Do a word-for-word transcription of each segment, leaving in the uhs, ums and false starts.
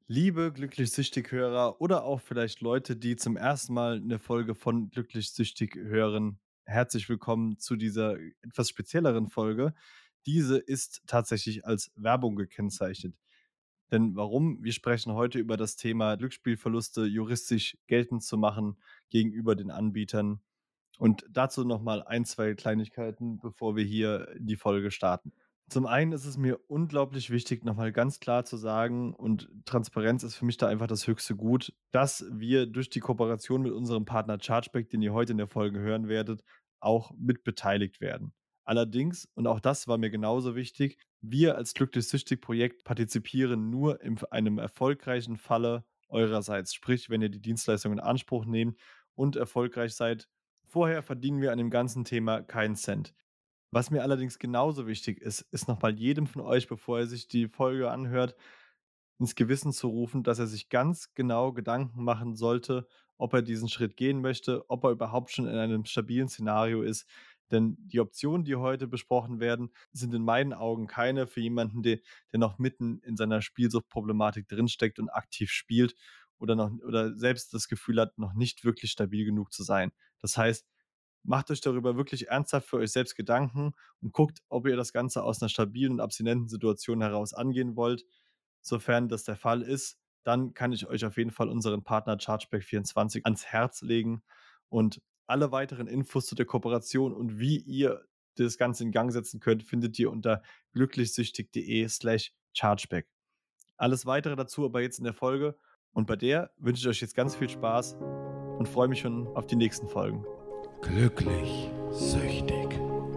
Liebe Glücklich-Süchtig-Hörer oder auch vielleicht Leute, die zum ersten Mal eine Folge von Glücklich-Süchtig hören, herzlich willkommen zu dieser etwas spezielleren Folge. Diese ist tatsächlich als Werbung gekennzeichnet. Denn warum? Wir sprechen heute über das Thema Glücksspielverluste juristisch geltend zu machen gegenüber den Anbietern. Und dazu noch mal ein, zwei Kleinigkeiten, bevor wir hier in die Folge starten. Zum einen ist es mir unglaublich wichtig, noch mal ganz klar zu sagen, und Transparenz ist für mich da einfach das höchste Gut, dass wir durch die Kooperation mit unserem Partner Chargeback, den ihr heute in der Folge hören werdet, auch mit beteiligt werden. Allerdings, und auch das war mir genauso wichtig, wir als Glücklich-Süchtig-Projekt partizipieren nur in einem erfolgreichen Falle eurerseits. Sprich, wenn ihr die Dienstleistung in Anspruch nehmt und erfolgreich seid. Vorher verdienen wir an dem ganzen Thema keinen Cent. Was mir allerdings genauso wichtig ist, ist noch mal jedem von euch, bevor er sich die Folge anhört, ins Gewissen zu rufen, dass er sich ganz genau Gedanken machen sollte, ob er diesen Schritt gehen möchte, ob er überhaupt schon in einem stabilen Szenario ist. Denn die Optionen, die heute besprochen werden, sind in meinen Augen keine für jemanden, der, der noch mitten in seiner Spielsuchtproblematik drinsteckt und aktiv spielt oder, noch, oder selbst das Gefühl hat, noch nicht wirklich stabil genug zu sein. Das heißt, macht euch darüber wirklich ernsthaft für euch selbst Gedanken und guckt, ob ihr das Ganze aus einer stabilen und abstinenten Situation heraus angehen wollt. Sofern das der Fall ist, dann kann ich euch auf jeden Fall unseren Partner Chargeback vierundzwanzig ans Herz legen und alle weiteren Infos zu der Kooperation und wie ihr das Ganze in Gang setzen könnt, findet ihr unter glücklichsüchtig.de slash chargeback. Alles weitere dazu aber jetzt in der Folge und bei der wünsche ich euch jetzt ganz viel Spaß und freue mich schon auf die nächsten Folgen. Glücklich süchtig.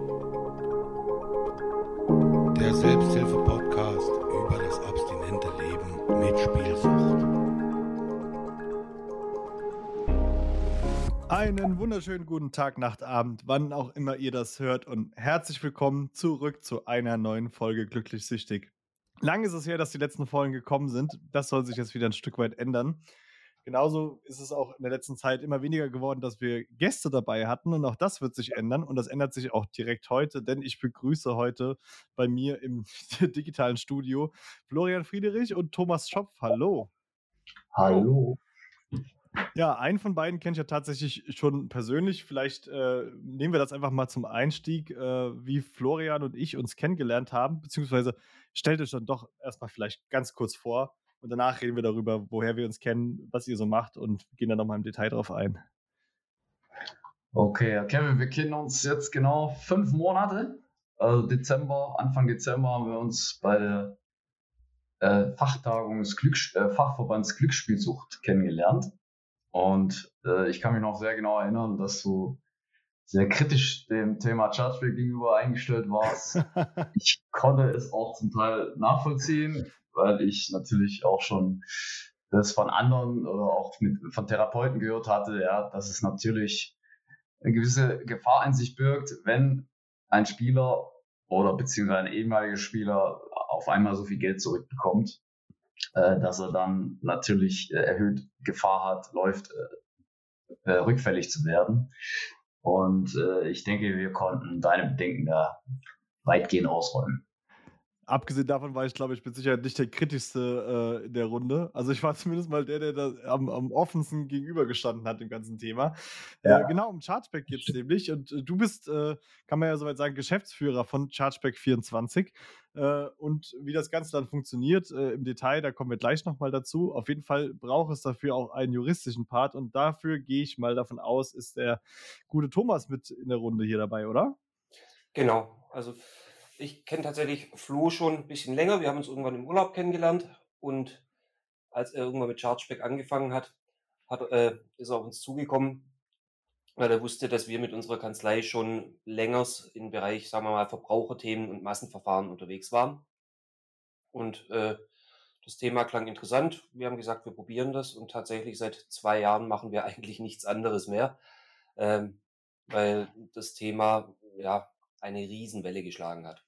Der Selbsthilfe-Podcast über das abstinente Leben mit Spielsucht. Einen wunderschönen guten Tag, Nacht, Abend, wann auch immer ihr das hört und herzlich willkommen zurück zu einer neuen Folge Glücklich Süchtig. Lang ist es her, dass die letzten Folgen gekommen sind. Das soll sich jetzt wieder ein Stück weit ändern. Genauso ist es auch in der letzten Zeit immer weniger geworden, dass wir Gäste dabei hatten und auch das wird sich ändern und das ändert sich auch direkt heute, denn ich begrüße heute bei mir im digitalen Studio Florian Friedrich und Thomas Schopf. Hallo. Hallo. Ja, einen von beiden kenne ich ja tatsächlich schon persönlich. Vielleicht äh, nehmen wir das einfach mal zum Einstieg, äh, wie Florian und ich uns kennengelernt haben, beziehungsweise stellt euch dann doch erstmal vielleicht ganz kurz vor und danach reden wir darüber, woher wir uns kennen, was ihr so macht und gehen dann nochmal im Detail drauf ein. Okay, Kevin, wir kennen uns jetzt genau fünf Monate. Also Dezember, Anfang Dezember haben wir uns bei der äh, Fachtagung des Glücks, äh, Fachverbands Glücksspielsucht kennengelernt. Und äh, ich kann mich noch sehr genau erinnern, dass du sehr kritisch dem Thema Chargeback gegenüber eingestellt warst. Ich konnte es auch zum Teil nachvollziehen, weil ich natürlich auch schon das von anderen oder auch mit, von Therapeuten gehört hatte, ja, dass es natürlich eine gewisse Gefahr in sich birgt, wenn ein Spieler oder beziehungsweise ein ehemaliger Spieler auf einmal so viel Geld zurückbekommt, äh, dass er dann natürlich äh, erhöht Gefahr hat, läuft, äh, äh, rückfällig zu werden. Und äh, ich denke, wir konnten deine Bedenken da weitgehend ausräumen. Abgesehen davon war ich, glaube ich, mit Sicherheit nicht der kritischste äh, in der Runde. Also ich war zumindest mal der, der da am, am offensten gegenübergestanden hat dem ganzen Thema. Ja. Äh, genau, um Chargeback geht es nämlich. Und äh, du bist, äh, kann man ja soweit sagen, Geschäftsführer von Chargeback vierundzwanzig. Äh, und wie das Ganze dann funktioniert äh, im Detail, da kommen wir gleich nochmal dazu. Auf jeden Fall braucht es dafür auch einen juristischen Part. Und dafür gehe ich mal davon aus, ist der gute Thomas mit in der Runde hier dabei, oder? Genau, also ich kenne tatsächlich Flo schon ein bisschen länger. Wir haben uns irgendwann im Urlaub kennengelernt und als er irgendwann mit Chargeback angefangen hat, hat äh, ist er auf uns zugekommen, weil er wusste, dass wir mit unserer Kanzlei schon längers im Bereich, sagen wir mal, Verbraucherthemen und Massenverfahren unterwegs waren. Und äh, das Thema klang interessant. Wir haben gesagt, wir probieren das und tatsächlich seit zwei Jahren machen wir eigentlich nichts anderes mehr, ähm, weil das Thema ja eine Riesenwelle geschlagen hat.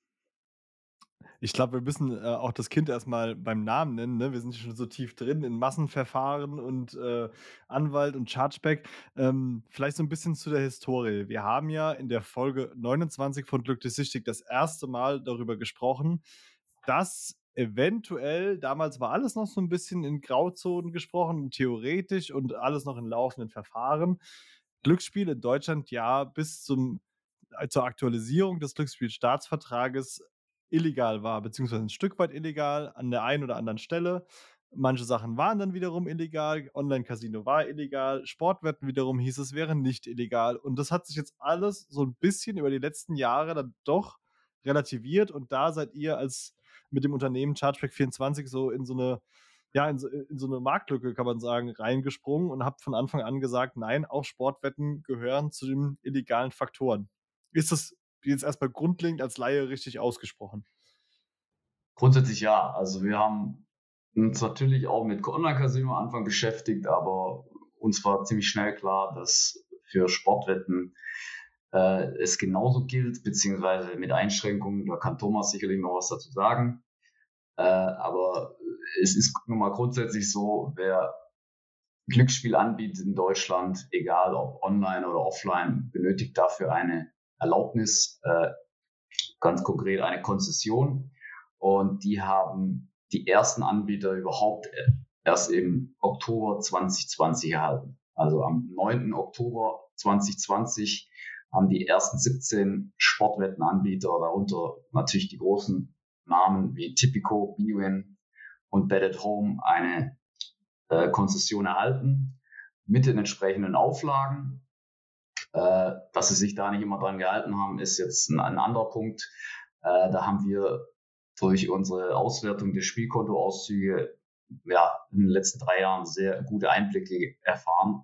Ich glaube, wir müssen äh, auch das Kind erstmal beim Namen nennen. Ne? Wir sind schon so tief drin in Massenverfahren und äh, Anwalt und Chargeback. Ähm, vielleicht so ein bisschen zu der Historie. Wir haben ja in der Folge neunundzwanzig von Glücklich Süchtig das erste Mal darüber gesprochen, dass eventuell, damals war alles noch so ein bisschen in Grauzonen gesprochen und theoretisch und alles noch in laufenden Verfahren. Glücksspiel in Deutschland, ja, bis zum äh, zur Aktualisierung des Glücksspielstaatsvertrages illegal war, beziehungsweise ein Stück weit illegal an der einen oder anderen Stelle. Manche Sachen waren dann wiederum illegal, Online-Casino war illegal, Sportwetten wiederum hieß es, wäre nicht illegal. Und das hat sich jetzt alles so ein bisschen über die letzten Jahre dann doch relativiert und da seid ihr als mit dem Unternehmen Chargeback vierundzwanzig so in so eine ja, in so in so 'ne Marktlücke, kann man sagen, reingesprungen und habt von Anfang an gesagt: „Nein, auch Sportwetten gehören zu den illegalen Faktoren.“ Ist das jetzt erst mal grundlegend als Laie richtig ausgesprochen? Grundsätzlich ja. Also wir haben uns natürlich auch mit Online-Casino am Anfang beschäftigt, aber uns war ziemlich schnell klar, dass für Sportwetten äh, es genauso gilt, beziehungsweise mit Einschränkungen. Da kann Thomas sicherlich noch was dazu sagen. Äh, aber es ist nun mal grundsätzlich so, wer Glücksspiel anbietet in Deutschland, egal ob online oder offline, benötigt dafür eine Erlaubnis, äh, ganz konkret eine Konzession. Und die haben die ersten Anbieter überhaupt erst im Oktober zwanzig zwanzig erhalten. Also am neunten Oktober zwanzig zwanzig haben die ersten siebzehn Sportwettenanbieter, darunter natürlich die großen Namen wie Tipico, bwin und Bet at Home, eine äh, Konzession erhalten mit den entsprechenden Auflagen. Äh, dass sie sich da nicht immer dran gehalten haben, ist jetzt ein, ein anderer Punkt. Äh, da haben wir durch unsere Auswertung der Spielkontoauszüge ja, in den letzten drei Jahren sehr gute Einblicke erfahren.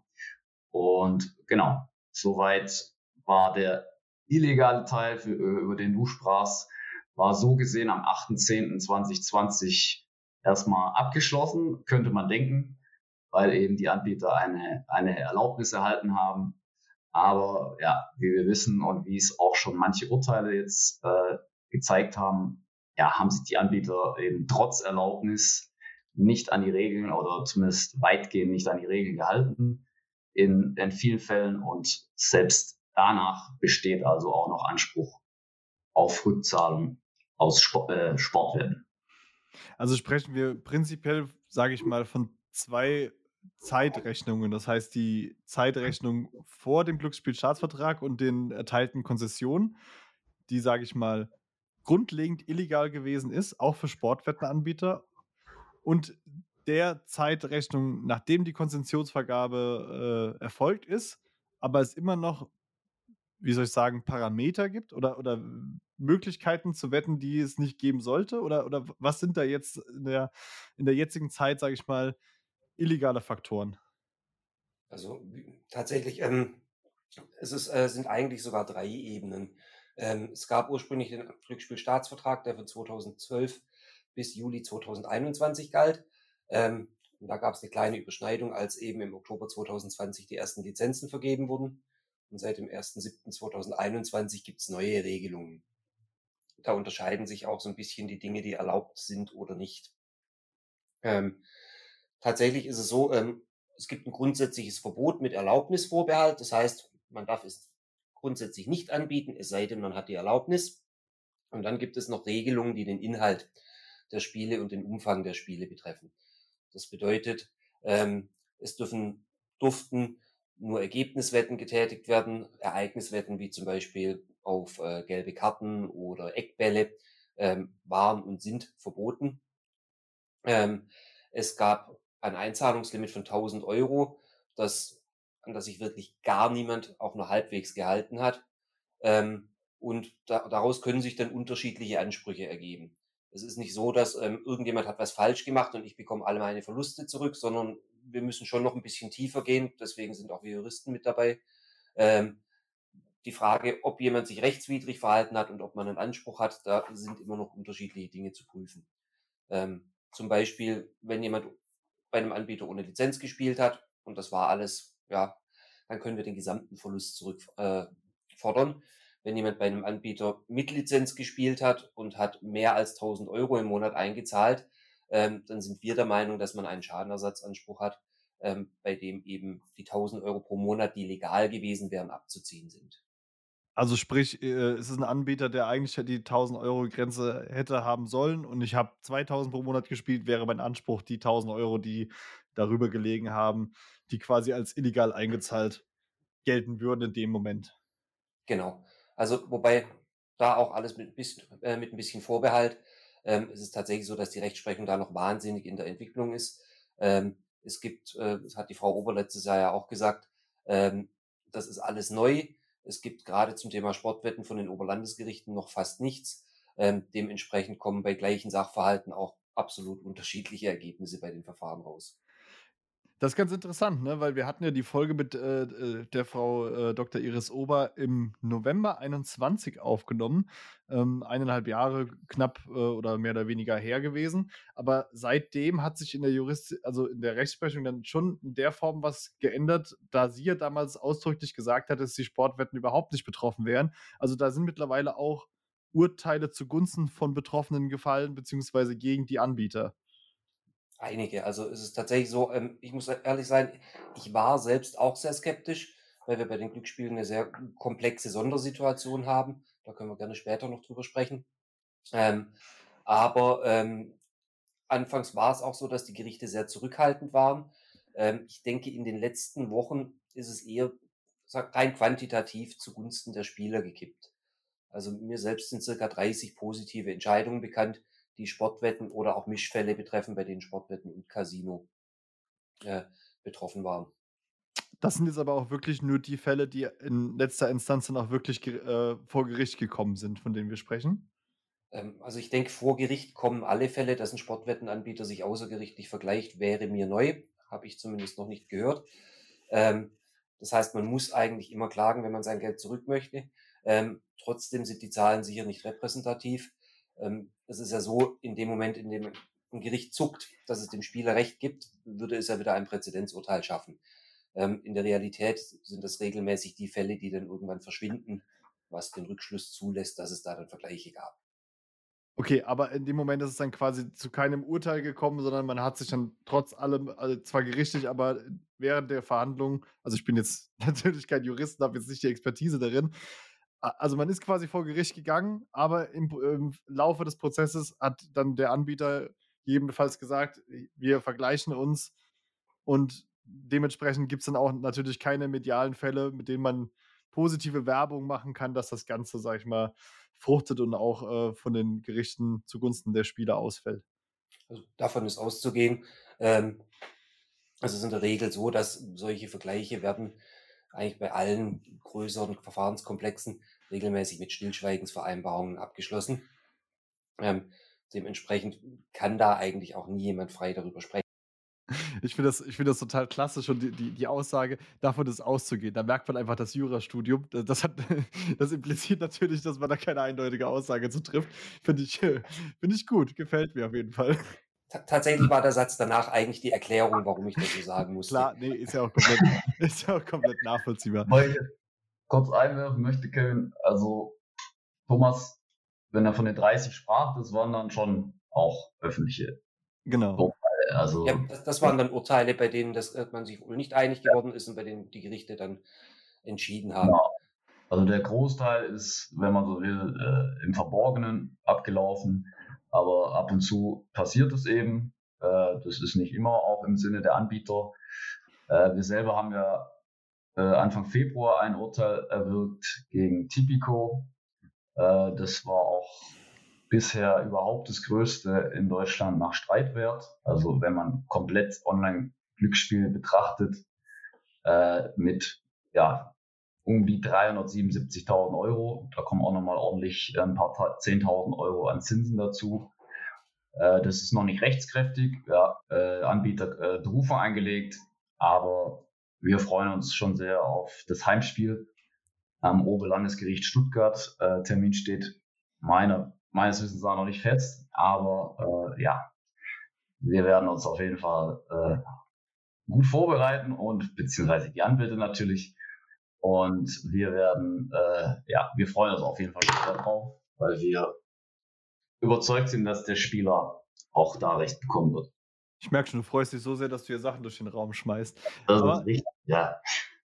Und genau, soweit war der illegale Teil, für, über den du sprachst, war so gesehen am achter zehnter zweitausendzwanzig erstmal abgeschlossen, könnte man denken, weil eben die Anbieter eine, eine Erlaubnis erhalten haben. Aber ja, wie wir wissen und wie es auch schon manche Urteile jetzt äh, gezeigt haben, ja, haben sich die Anbieter eben trotz Erlaubnis nicht an die Regeln oder zumindest weitgehend nicht an die Regeln gehalten in, in vielen Fällen, und selbst danach besteht also auch noch Anspruch auf Rückzahlung aus Sport, äh, Sportwetten. Also sprechen wir prinzipiell, sage ich mal, von zwei Zeitrechnungen. Das heißt, die Zeitrechnung vor dem Glücksspielstaatsvertrag und den erteilten Konzessionen, die, sage ich mal, grundlegend illegal gewesen ist, auch für Sportwettenanbieter. Und der Zeitrechnung, nachdem die Konzessionsvergabe äh, erfolgt ist, aber es immer noch, wie soll ich sagen, Parameter gibt oder, oder Möglichkeiten zu wetten, die es nicht geben sollte? Oder, oder was sind da jetzt in der, in der jetzigen Zeit, sage ich mal, illegale Faktoren? Also wie- tatsächlich, ähm, es ist, äh, sind eigentlich sogar drei Ebenen. Ähm, es gab ursprünglich den Glücksspielstaatsvertrag, der von zweitausendzwölf bis Juli zweitausendeinundzwanzig galt. Ähm, und da gab es eine kleine Überschneidung, als eben im Oktober zweitausendzwanzig die ersten Lizenzen vergeben wurden. Und seit dem ersten siebten zweitausendeinundzwanzig gibt es neue Regelungen. Da unterscheiden sich auch so ein bisschen die Dinge, die erlaubt sind oder nicht. Ähm, tatsächlich ist es so, ähm, es gibt ein grundsätzliches Verbot mit Erlaubnisvorbehalt. Das heißt, man darf es grundsätzlich nicht anbieten, es sei denn, man hat die Erlaubnis. Und dann gibt es noch Regelungen, die den Inhalt der Spiele und den Umfang der Spiele betreffen. Das bedeutet, ähm, es dürfen, durften nur Ergebniswetten getätigt werden, Ereigniswetten wie zum Beispiel auf äh, gelbe Karten oder Eckbälle ähm, waren und sind verboten. Ähm, es gab ein Einzahlungslimit von tausend Euro, das, an das sich wirklich gar niemand auch nur halbwegs gehalten hat. Ähm, und da, daraus können sich dann unterschiedliche Ansprüche ergeben. Es ist nicht so, dass ähm, irgendjemand hat was falsch gemacht und ich bekomme alle meine Verluste zurück, sondern wir müssen schon noch ein bisschen tiefer gehen. Deswegen sind auch wir Juristen mit dabei. Ähm, die Frage, ob jemand sich rechtswidrig verhalten hat und ob man einen Anspruch hat, da sind immer noch unterschiedliche Dinge zu prüfen. Ähm, zum Beispiel, wenn jemand bei einem Anbieter ohne Lizenz gespielt hat und das war alles, ja, dann können wir den gesamten Verlust zurückfordern. Äh, fordern. Wenn jemand bei einem Anbieter mit Lizenz gespielt hat und hat mehr als tausend Euro im Monat eingezahlt, ähm, dann sind wir der Meinung, dass man einen Schadenersatzanspruch hat, ähm, bei dem eben die tausend Euro pro Monat, die legal gewesen wären, abzuziehen sind. Also sprich, äh, es ist ein Anbieter, der eigentlich die tausend-Euro-Grenze hätte haben sollen und ich habe zweitausend pro Monat gespielt, wäre mein Anspruch die tausend Euro, die darüber gelegen haben, die quasi als illegal eingezahlt gelten würden in dem Moment. Genau. Also, wobei da auch alles mit 'n bisschen äh, mit 'n bisschen Vorbehalt. Ähm, es ist tatsächlich so, dass die Rechtsprechung da noch wahnsinnig in der Entwicklung ist. Ähm, es gibt, äh, das hat die Frau Ober letztes Jahr ja auch gesagt, ähm, das ist alles neu. Es gibt gerade zum Thema Sportwetten von den Oberlandesgerichten noch fast nichts. Ähm, dementsprechend kommen bei gleichen Sachverhalten auch absolut unterschiedliche Ergebnisse bei den Verfahren raus. Das ist ganz interessant, ne, weil wir hatten ja die Folge mit, äh, äh, der Frau, äh, Doktor Iris Ober im November einundzwanzig aufgenommen, ähm, eineinhalb Jahre knapp, äh, oder mehr oder weniger her gewesen. Aber seitdem hat sich in der Jurist also in der Rechtsprechung dann schon in der Form was geändert, da sie ja damals ausdrücklich gesagt hat, dass die Sportwetten überhaupt nicht betroffen wären. Also, da sind mittlerweile auch Urteile zugunsten von Betroffenen gefallen, beziehungsweise gegen die Anbieter. Einige. Also, es ist tatsächlich so, ähm, ich muss ehrlich sein, ich war selbst auch sehr skeptisch, weil wir bei den Glücksspielen eine sehr komplexe Sondersituation haben. Da können wir gerne später noch drüber sprechen. Ähm, aber, ähm, anfangs war es auch so, dass die Gerichte sehr zurückhaltend waren. Ähm, ich denke, in den letzten Wochen ist es eher, sag rein quantitativ zugunsten der Spieler gekippt. Also, mir selbst sind circa dreißig positive Entscheidungen bekannt, die Sportwetten oder auch Mischfälle betreffen, bei denen Sportwetten und Casino, äh, betroffen waren. Das sind jetzt aber auch wirklich nur die Fälle, die in letzter Instanz dann auch wirklich ge äh, vor Gericht gekommen sind, von denen wir sprechen? Ähm, also, ich denke, vor Gericht kommen alle Fälle, dass ein Sportwettenanbieter sich außergerichtlich vergleicht, wäre mir neu, habe ich zumindest noch nicht gehört. Ähm, das heißt, man muss eigentlich immer klagen, wenn man sein Geld zurück möchte. Ähm, trotzdem sind die Zahlen sicher nicht repräsentativ. Ähm, es ist ja so, in dem Moment, in dem ein Gericht zuckt, dass es dem Spieler Recht gibt, würde es ja wieder ein Präzedenzurteil schaffen. Ähm, in der Realität sind das regelmäßig die Fälle, die dann irgendwann verschwinden, was den Rückschluss zulässt, dass es da dann Vergleiche gab. Okay, aber in dem Moment ist es dann quasi zu keinem Urteil gekommen, sondern man hat sich dann trotz allem, also zwar gerichtlich, aber während der Verhandlung, also ich bin jetzt natürlich kein Jurist, habe jetzt nicht die Expertise darin. A Also man ist quasi vor Gericht gegangen, aber im im Laufe des Prozesses hat dann der Anbieter gegebenenfalls gesagt: „Wir vergleichen uns“, und dementsprechend gibt's dann auch natürlich keine medialen Fälle, mit denen man positive Werbung machen kann, dass das Ganze, sage ich mal, fruchtet und auch, äh, von den Gerichten zugunsten der Spieler ausfällt. Also davon ist auszugehen. Ähm, also es ist in der Regel so, dass solche Vergleiche werden eigentlich bei allen größeren Verfahrenskomplexen regelmäßig mit Stillschweigensvereinbarungen abgeschlossen. Ähm, dementsprechend kann da eigentlich auch nie jemand frei darüber sprechen. Ich finde das ich finde das total klassisch und die die die Aussage, davon ist auszugehen. Da merkt man einfach das Jurastudium. D das hat das impliziert natürlich, dass man da keine eindeutige Aussage zu trifft. Finde ich äh, finde ich gut, gefällt mir auf jeden Fall. Ta tatsächlich war der Satz danach eigentlich die Erklärung, warum ich das so sagen musste. Klar, ne, ist ja auch komplett ist ja auch komplett nachvollziehbar. Weil ich kurz einwerfen möchte, Kevin, also Thomas, wenn er von den dreißig sprach, das waren dann schon auch öffentliche Genau. Urteile. Also Ja, das, das waren dann Urteile, bei denen das, äh, man sich wohl nicht einig geworden ist und bei denen die Gerichte dann entschieden haben. genau. Also der Großteil ist, wenn man so will, äh, im Verborgenen abgelaufen, aber ab und zu passiert es eben. Äh, das ist nicht immer auch im Sinne der Anbieter. Äh, wir selber haben ja äh, Anfang Februar ein Urteil erwirkt gegen Tipico. Äh, das war auch bisher überhaupt das größte in Deutschland nach Streitwert. Also wenn man komplett Online-Glücksspiel betrachtet, äh, mit ja um die dreihundertsiebenundsiebzigtausend Euro. Da kommen auch nochmal ordentlich ein paar zehntausend Euro an Zinsen dazu. Äh, das ist noch nicht rechtskräftig. Ja, äh, Anbieter äh, Berufung eingelegt, aber wir freuen uns schon sehr auf das Heimspiel am Oberlandesgericht Stuttgart. Äh, Termin steht meine, meines Wissens noch nicht fest, aber äh, ja, wir werden uns auf jeden Fall äh, gut vorbereiten und beziehungsweise die Anwälte natürlich. Und wir werden, äh, ja, wir freuen uns auf jeden Fall darauf, weil wir überzeugt sind, dass der Spieler auch da recht bekommen wird. Ich merke schon, du freust dich so sehr, dass du hier Sachen durch den Raum schmeißt. Das Aber ist richtig, ja.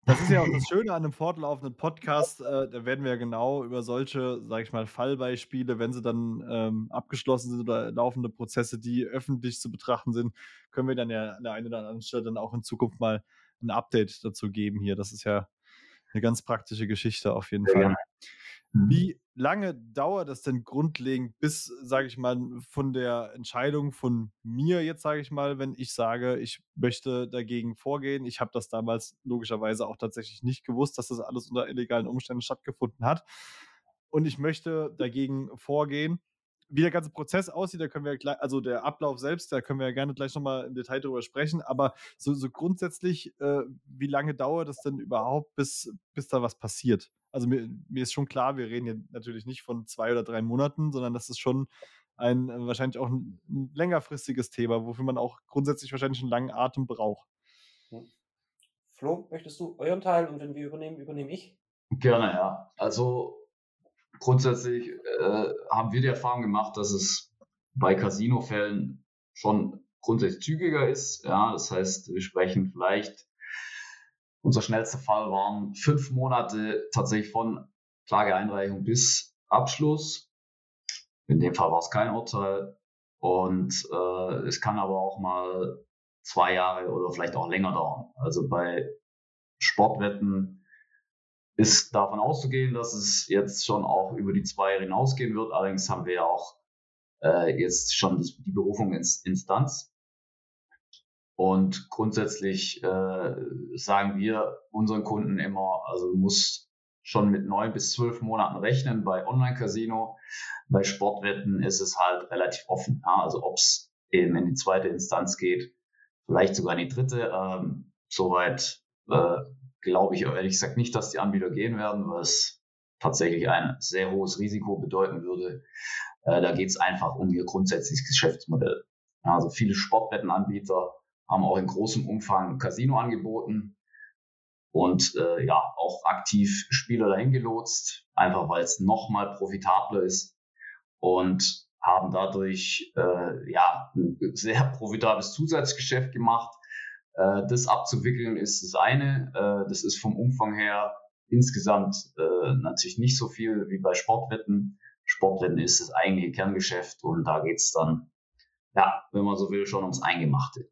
Das ist ja auch das Schöne an einem fortlaufenden Podcast, äh, da werden wir ja genau über solche, sage ich mal, Fallbeispiele, wenn sie dann, ähm, abgeschlossen sind oder laufende Prozesse, die öffentlich zu betrachten sind, können wir dann ja an der einen oder anderen Stelle dann auch in Zukunft mal ein Update dazu geben hier. Das ist ja eine ganz praktische Geschichte auf jeden Sehr Fall. gerne. Mhm. Wie lange dauert es denn grundlegend bis, sage ich mal, von der Entscheidung von mir jetzt, sage ich mal, wenn ich sage, ich möchte dagegen vorgehen? Ich habe das damals logischerweise auch tatsächlich nicht gewusst, dass das alles unter illegalen Umständen stattgefunden hat. Und ich möchte dagegen vorgehen. Wie der ganze Prozess aussieht, da können wir gleich, also der Ablauf selbst, da können wir ja gerne gleich nochmal im Detail drüber sprechen, aber so, so grundsätzlich, äh, wie lange dauert es denn überhaupt, bis, bis da was passiert? Also mir, mir ist schon klar, wir reden hier natürlich nicht von zwei oder drei Monaten, sondern das ist schon ein äh, wahrscheinlich auch ein, ein längerfristiges Thema, wofür man auch grundsätzlich wahrscheinlich einen langen Atem braucht. Hm. Flo, möchtest du euren Teil und wenn wir übernehmen, übernehme ich? Gerne, ja. Also grundsätzlich äh, haben wir die Erfahrung gemacht, dass es bei Casino-Fällen schon grundsätzlich zügiger ist. Ja, das heißt, wir sprechen vielleicht, unser schnellster Fall waren fünf Monate tatsächlich von Klageeinreichung bis Abschluss. In dem Fall war es kein Urteil. Und äh, es kann aber auch mal zwei Jahre oder vielleicht auch länger dauern. Also bei Sportwetten ist davon auszugehen, dass es jetzt schon auch über die zwei Jahre hinausgehen wird. Allerdings haben wir ja auch äh, jetzt schon das, die Berufung ins Instanz. Und grundsätzlich äh, sagen wir unseren Kunden immer, also du musst schon mit neun bis zwölf Monaten rechnen bei Online-Casino. Bei Sportwetten ist es halt relativ offen. Ja? Also ob es eben in die zweite Instanz geht, vielleicht sogar in die dritte. Ähm, soweit äh, glaube ich ehrlich gesagt nicht, dass die Anbieter gehen werden, weil es tatsächlich ein sehr hohes Risiko bedeuten würde. Äh, da geht es einfach um ihr grundsätzliches Geschäftsmodell. Ja, also viele Sportwettenanbieter haben auch in großem Umfang Casino angeboten und äh, ja auch aktiv Spieler dahin gelotst, einfach weil es nochmal profitabler ist und haben dadurch äh, ja ein sehr profitables Zusatzgeschäft gemacht. Äh, das abzuwickeln ist das eine. Äh, das ist vom Umfang her insgesamt äh, natürlich nicht so viel wie bei Sportwetten. Sportwetten ist das eigentliche Kerngeschäft und da geht es dann, ja, wenn man so will, schon ums Eingemachte.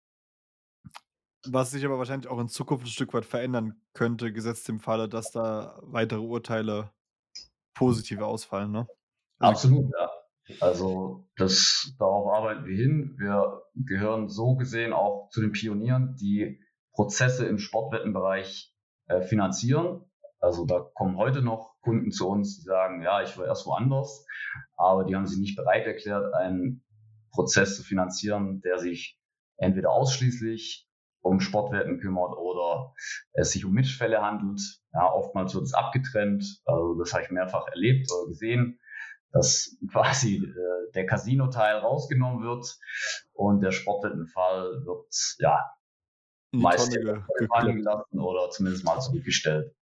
Was sich aber wahrscheinlich auch in Zukunft ein Stück weit verändern könnte, gesetzt im Falle, dass da weitere Urteile positiv ausfallen, ne? Also, Absolut, ja. Also das, darauf arbeiten wir hin. Wir gehören so gesehen auch zu den Pionieren, die Prozesse im Sportwettenbereich äh, finanzieren. Also da kommen heute noch Kunden zu uns, die sagen, ja, ich war erst woanders, aber die haben sich nicht bereit erklärt, einen Prozess zu finanzieren, der sich entweder ausschließlich um Sportwetten kümmert oder es sich um Mischfälle handelt. Ja, oftmals wird es abgetrennt. Also das habe ich mehrfach erlebt oder gesehen, dass quasi äh, der Casino-Teil rausgenommen wird und der Sportwettenfall wird ja in die meist Tonne ge fallen gekloppt. gelassen oder zumindest mal zurückgestellt.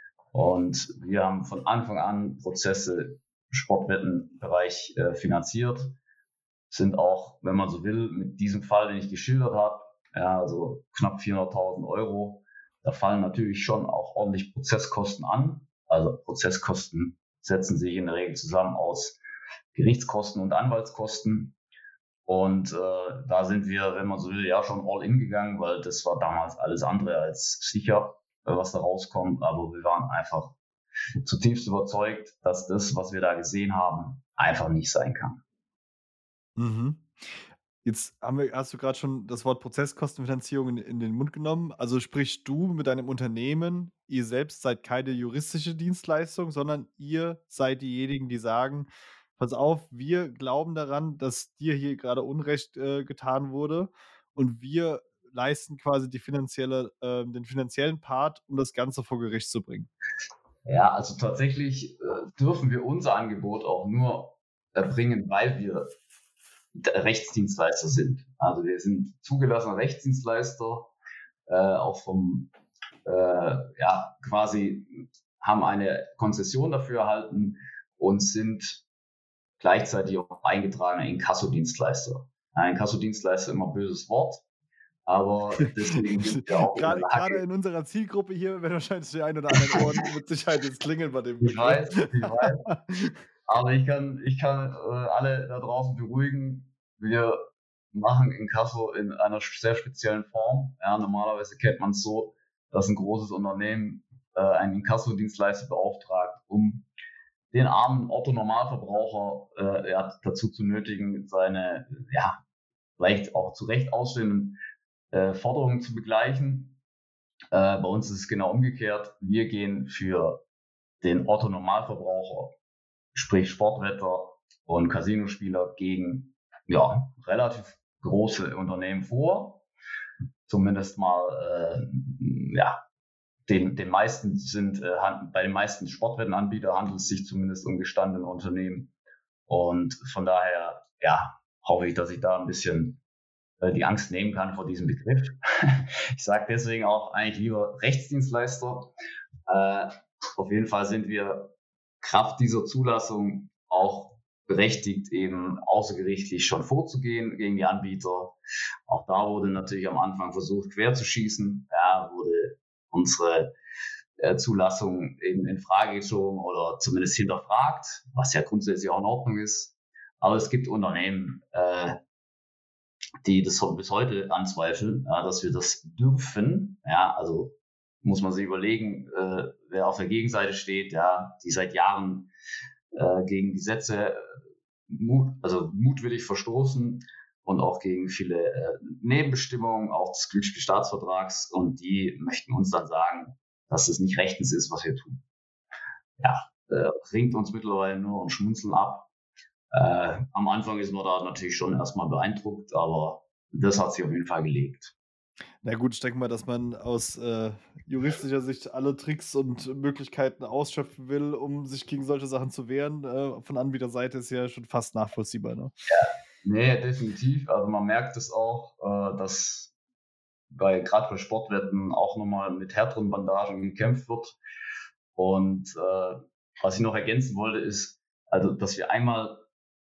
Und wir haben von Anfang an Prozesse im Sportwettenbereich äh, finanziert, sind auch, wenn man so will, mit diesem Fall, den ich geschildert habe, ja, also knapp vierhunderttausend Euro, da fallen natürlich schon auch ordentlich Prozesskosten an. Also Prozesskosten setzen sich in der Regel zusammen aus Gerichtskosten und Anwaltskosten. Und äh, da sind wir, wenn man so will, ja schon all in gegangen, weil das war damals alles andere als sicher, äh, was da rauskommt. Aber wir waren einfach zutiefst überzeugt, dass das, was wir da gesehen haben, einfach nicht sein kann. Mhm. Jetzt haben wir hast du gerade schon das Wort Prozesskostenfinanzierung in in den Mund genommen. Also, sprich du mit deinem Unternehmen, ihr selbst seid keine juristische Dienstleistung, sondern ihr seid diejenigen, die sagen: „Pass auf, wir glauben daran, dass dir hier gerade Unrecht, äh, getan wurde und wir leisten quasi die finanzielle ähm, den finanziellen Part, um das Ganze vor Gericht zu bringen.“ Ja, also tatsächlich äh, dürfen wir unser Angebot auch nur erbringen, weil wir Rechtsdienstleister sind. Also wir sind zugelassener Rechtsdienstleister, äh, auch vom, äh, ja, quasi haben eine Konzession dafür erhalten und sind gleichzeitig auch eingetragener Inkassodienstleister. Ein Inkassodienstleister ist immer ein böses Wort, Aber deswegen sind wir auch in der Gerade gerade Lage. in unserer Zielgruppe hier wird wahrscheinlich die ein oder anderen Ohren mit Sicherheit jetzt klingeln bei dem Ich weiß, Begriff. ich weiß. Aber ich kann, ich kann äh, alle da draußen beruhigen. Wir machen Inkasso in einer sehr speziellen Form. Ja, normalerweise kennt man es so, dass ein großes Unternehmen äh, einen Inkasso-Dienstleister beauftragt, um den armen Otto-Normalverbraucher äh, ja, dazu zu nötigen, seine ja vielleicht auch zu Recht ausstehenden äh, Forderungen zu begleichen. Äh, bei uns ist es genau umgekehrt. Wir gehen für den Otto-Normalverbraucher, sprich Sportwetter und Casinospieler, gegen ja relativ große Unternehmen vor. Zumindest mal äh, ja den, den meisten sind äh, bei den meisten Sportwettenanbietern handelt es sich zumindest um gestandene Unternehmen. Und von daher ja hoffe ich, dass ich da ein bisschen äh, die Angst nehmen kann vor diesem Begriff. Ich sage deswegen auch eigentlich lieber Rechtsdienstleister. Äh, auf jeden Fall sind wir Kraft dieser Zulassung auch berechtigt, eben außergerichtlich schon vorzugehen gegen die Anbieter. Auch da wurde natürlich am Anfang versucht, quer zu schießen. Ja, wurde unsere äh, Zulassung eben in Frage geschoben oder zumindest hinterfragt, was ja grundsätzlich auch in Ordnung ist. Aber es gibt Unternehmen, äh, die das bis heute anzweifeln, ja, dass wir das dürfen. Ja, also muss man sich überlegen, äh, wer auf der Gegenseite steht, ja, die seit Jahren äh, gegen Gesetze mut, also mutwillig verstoßen und auch gegen viele äh, Nebenbestimmungen, auch des Glücksspielstaatsvertrags, und die möchten uns dann sagen, dass es nicht rechtens ist, was wir tun. Ja, äh, ringt uns mittlerweile nur ein Schmunzeln ab. Äh, am Anfang ist man da natürlich schon erstmal beeindruckt, aber das hat sich auf jeden Fall gelegt. Na gut, ich denke mal, dass man aus äh, juristischer Sicht alle Tricks und Möglichkeiten ausschöpfen will, um sich gegen solche Sachen zu wehren. Äh, von Anbieterseite ist ja schon fast nachvollziehbar. Ne? Ja, nee, definitiv. Also man merkt es auch, äh, dass bei gerade bei Sportwetten auch nochmal mit härteren Bandagen gekämpft wird. Und äh, was ich noch ergänzen wollte, ist, also dass wir einmal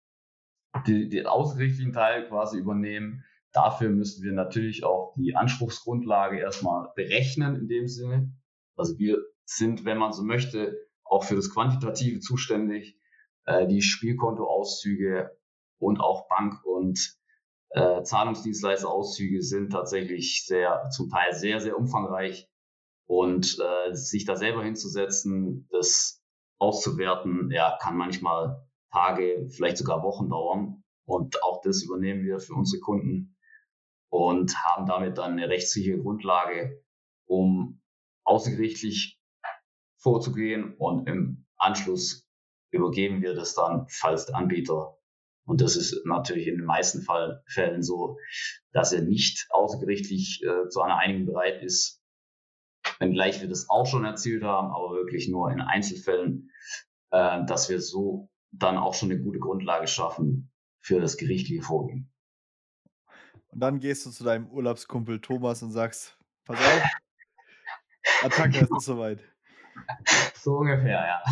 die, den außergerichtlichen Teil quasi übernehmen. Dafür müssen wir natürlich auch die Anspruchsgrundlage erstmal berechnen in dem Sinne. Also wir sind, wenn man so möchte, auch für das Quantitative zuständig. Äh, die Spielkontoauszüge und auch Bank- und äh, Zahlungsdienstleisterauszüge sind tatsächlich sehr, zum Teil sehr, sehr umfangreich. Und äh, sich da selber hinzusetzen, das auszuwerten, ja, kann manchmal Tage, vielleicht sogar Wochen dauern. Und auch das übernehmen wir für unsere Kunden und haben damit dann eine rechtssichere Grundlage, um außergerichtlich vorzugehen. Und im Anschluss übergeben wir das dann, falls der Anbieter, und das ist natürlich in den meisten Fall, Fällen so, dass er nicht außergerichtlich äh, zu einer Einigung bereit ist, wenngleich wir das auch schon erzielt haben, aber wirklich nur in Einzelfällen, äh, dass wir so dann auch schon eine gute Grundlage schaffen für das gerichtliche Vorgehen. Und dann gehst du zu deinem Urlaubskumpel Thomas und sagst, pass auf, Attacke, es ist soweit. So ungefähr, ja.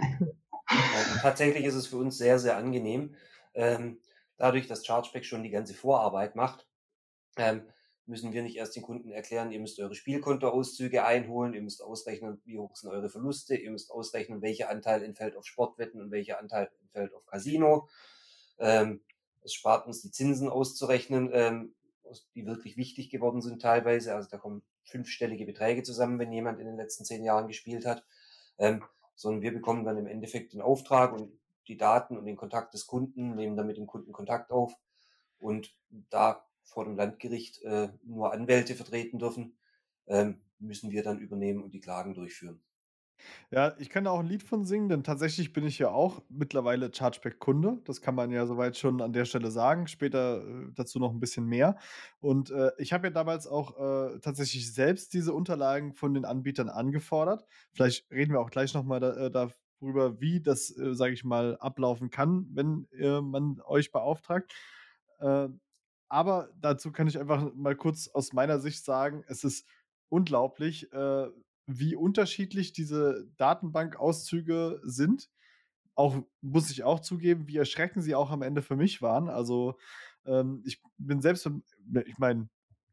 Ja, tatsächlich ist es für uns sehr, sehr angenehm. Ähm, dadurch, dass Chargeback schon die ganze Vorarbeit macht, ähm, müssen wir nicht erst den Kunden erklären, ihr müsst eure Spielkontoauszüge einholen, ihr müsst ausrechnen, wie hoch sind eure Verluste, ihr müsst ausrechnen, welcher Anteil entfällt auf Sportwetten und welcher Anteil entfällt auf Casino. Ähm, es spart uns die Zinsen auszurechnen, ähm, die wirklich wichtig geworden sind teilweise. Also da kommen fünfstellige Beträge zusammen, wenn jemand in den letzten zehn Jahren gespielt hat. Ähm, sondern wir bekommen dann im Endeffekt den Auftrag und die Daten und den Kontakt des Kunden, nehmen dann mit dem Kunden Kontakt auf, und da vor dem Landgericht äh, nur Anwälte vertreten dürfen, ähm, müssen wir dann übernehmen und die Klagen durchführen. Ja, ich kann da auch ein Lied von singen, denn tatsächlich bin ich ja auch mittlerweile Chargeback-Kunde. Das kann man ja soweit schon an der Stelle sagen. Später äh, dazu noch ein bisschen mehr. Und äh, ich habe ja damals auch äh, tatsächlich selbst diese Unterlagen von den Anbietern angefordert. Vielleicht reden wir auch gleich nochmal da, äh, darüber, wie das, äh, sage ich mal, ablaufen kann, wenn äh, man euch beauftragt. Äh, aber dazu kann ich einfach mal kurz aus meiner Sicht sagen, es ist unglaublich, äh, wie unterschiedlich diese Datenbankauszüge sind. Auch muss ich auch zugeben, wie erschreckend sie auch am Ende für mich waren. Also, ähm, ich bin selbst ich meine,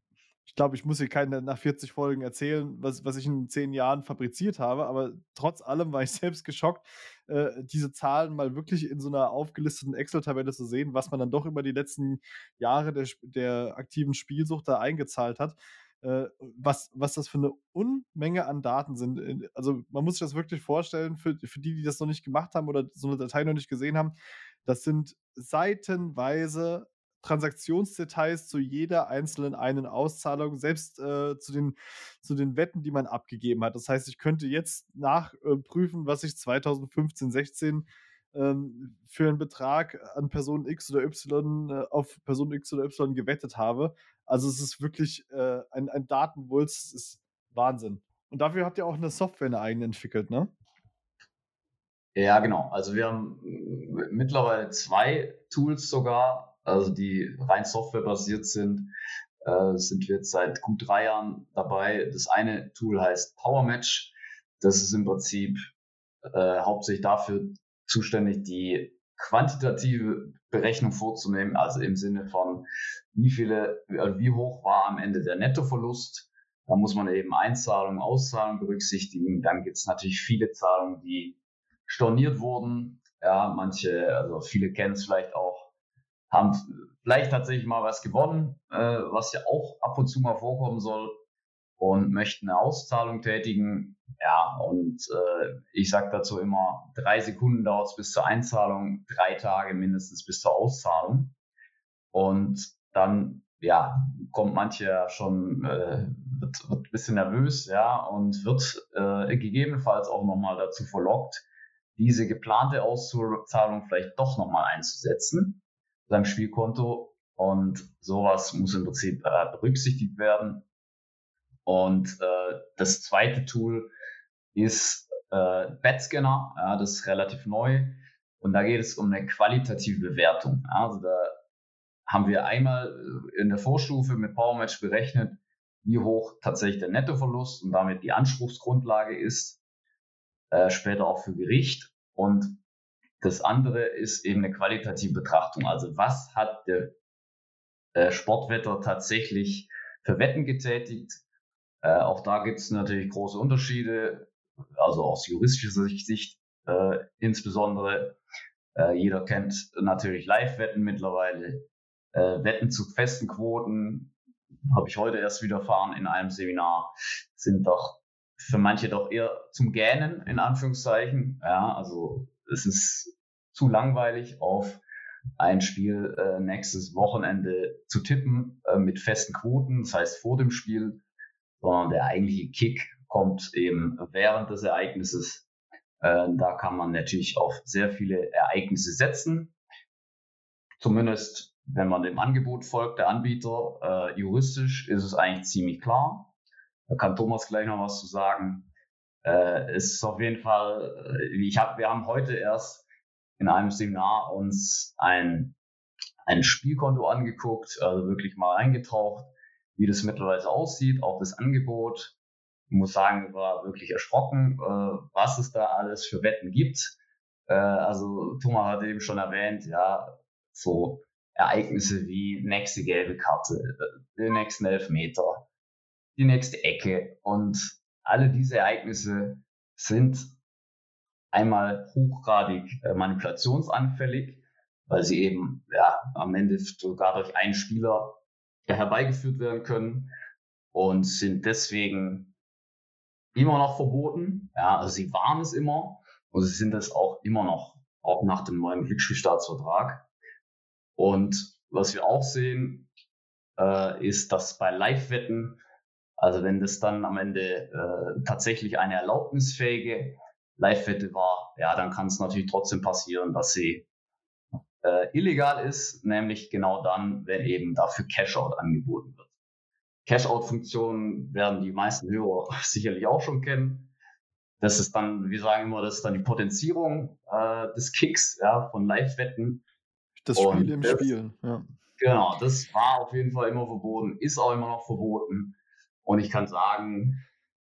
ich glaube, ich muss hier keine nach vierzig Folgen erzählen, was, was ich in zehn Jahren fabriziert habe, aber trotz allem war ich selbst geschockt, äh, diese Zahlen mal wirklich in so einer aufgelisteten Excel-Tabelle zu sehen, was man dann doch über die letzten Jahre der, Sp- der aktiven Spielsucht da eingezahlt hat. Äh, was, was das für eine Unmenge an Daten sind. In- Also man muss sich das wirklich vorstellen, für, für die, die das noch nicht gemacht haben oder so eine Datei noch nicht gesehen haben, das sind seitenweise Transaktionsdetails zu jeder einzelnen einen Auszahlung, selbst äh, zu, den, zu den Wetten, die man abgegeben hat. Das heißt, ich könnte jetzt nachprüfen, was ich zwanzig fünfzehn, sechzehn ähm, für einen Betrag an Person X oder Y äh, auf Person X oder Y gewettet habe. Also es ist wirklich äh, ein, ein Datenwulst, es ist Wahnsinn. Und dafür habt ihr auch eine Software eine eigene entwickelt, ne? Ja, genau. Also wir haben äh, mittlerweile zwei Tools sogar, also die rein softwarebasiert sind. Äh, sind wir jetzt seit gut drei Jahren dabei. Das eine Tool heißt PowerMatch. Das ist im Prinzip äh, hauptsächlich dafür zuständig, die quantitative Berechnung vorzunehmen, also im Sinne von wie viele, äh, wie hoch war am Ende der Nettoverlust. Da muss man eben Einzahlungen, Auszahlungen berücksichtigen. Dann gibt es natürlich viele Zahlungen, die storniert wurden. Ja, manche, also viele kennen es vielleicht auch, haben vielleicht tatsächlich mal was gewonnen, äh, was ja auch ab und zu mal vorkommen soll und möchten eine Auszahlung tätigen. Ja, und äh, ich sage dazu immer, drei Sekunden dauert es bis zur Einzahlung, drei Tage mindestens bis zur Auszahlung. Und dann, ja, kommt manche ja schon, äh, wird, wird ein bisschen nervös, ja, und wird äh, gegebenenfalls auch nochmal dazu verlockt, diese geplante Auszahlung vielleicht doch nochmal einzusetzen, seinem Spielkonto. Und sowas muss im Prinzip äh, berücksichtigt werden. Und äh, das zweite Tool ist äh, BetScanner, ja, das ist relativ neu. Und da geht es um eine qualitative Bewertung. Ja, also da haben wir einmal in der Vorstufe mit PowerMatch berechnet, wie hoch tatsächlich der Nettoverlust und damit die Anspruchsgrundlage ist, äh, später auch für Gericht. Und das andere ist eben eine qualitative Betrachtung. Also was hat der äh, Sportwetter tatsächlich für Wetten getätigt? Äh, auch da gibt es natürlich große Unterschiede, also aus juristischer Sicht äh, insbesondere. Äh, jeder kennt natürlich Live-Wetten mittlerweile, äh, Wetten zu festen Quoten, habe ich heute erst wieder erfahren in einem Seminar, sind doch für manche doch eher zum Gähnen, in Anführungszeichen. Ja, also es ist zu langweilig, auf ein Spiel äh, nächstes Wochenende zu tippen äh, mit festen Quoten, das heißt vor dem Spiel, sondern der eigentliche Kick kommt eben während des Ereignisses. Äh, da kann man natürlich auf sehr viele Ereignisse setzen, zumindest wenn man dem Angebot folgt, der Anbieter. Äh, juristisch ist es eigentlich ziemlich klar. Da kann Thomas gleich noch was zu sagen. Äh, es ist auf jeden Fall, äh, ich hab, wir haben heute erst in einem Seminar uns ein, ein Spielkonto angeguckt, also wirklich mal eingetaucht, wie das mittlerweile aussieht, auch das Angebot. Ich muss sagen, ich war wirklich erschrocken, äh, was es da alles für Wetten gibt. Äh, also Thomas hat eben schon erwähnt, ja, so Ereignisse wie nächste gelbe Karte, äh, den nächsten Elfmeter, die nächste Ecke, und alle diese Ereignisse sind einmal hochgradig äh, manipulationsanfällig, weil sie eben ja am Ende sogar durch einen Spieler herbeigeführt werden können und sind deswegen immer noch verboten. Ja, also sie waren es immer und sie sind es auch immer noch, auch nach dem neuen Glücksspielstaatsvertrag. Und was wir auch sehen, äh, ist, dass bei Live-Wetten, also wenn das dann am Ende äh, tatsächlich eine erlaubnisfähige Live-Wette war, ja, dann kann es natürlich trotzdem passieren, dass sie äh, illegal ist, nämlich genau dann, wenn eben dafür Cash-Out angeboten wird. Cash-Out-Funktionen werden die meisten Hörer sicherlich auch schon kennen. Das ist dann, wir sagen immer, das ist dann die Potenzierung äh, des Kicks, ja, von Live-Wetten. Das Spiel Und im das, Spiel, ja. Genau, das war auf jeden Fall immer verboten, ist auch immer noch verboten. Und ich kann sagen,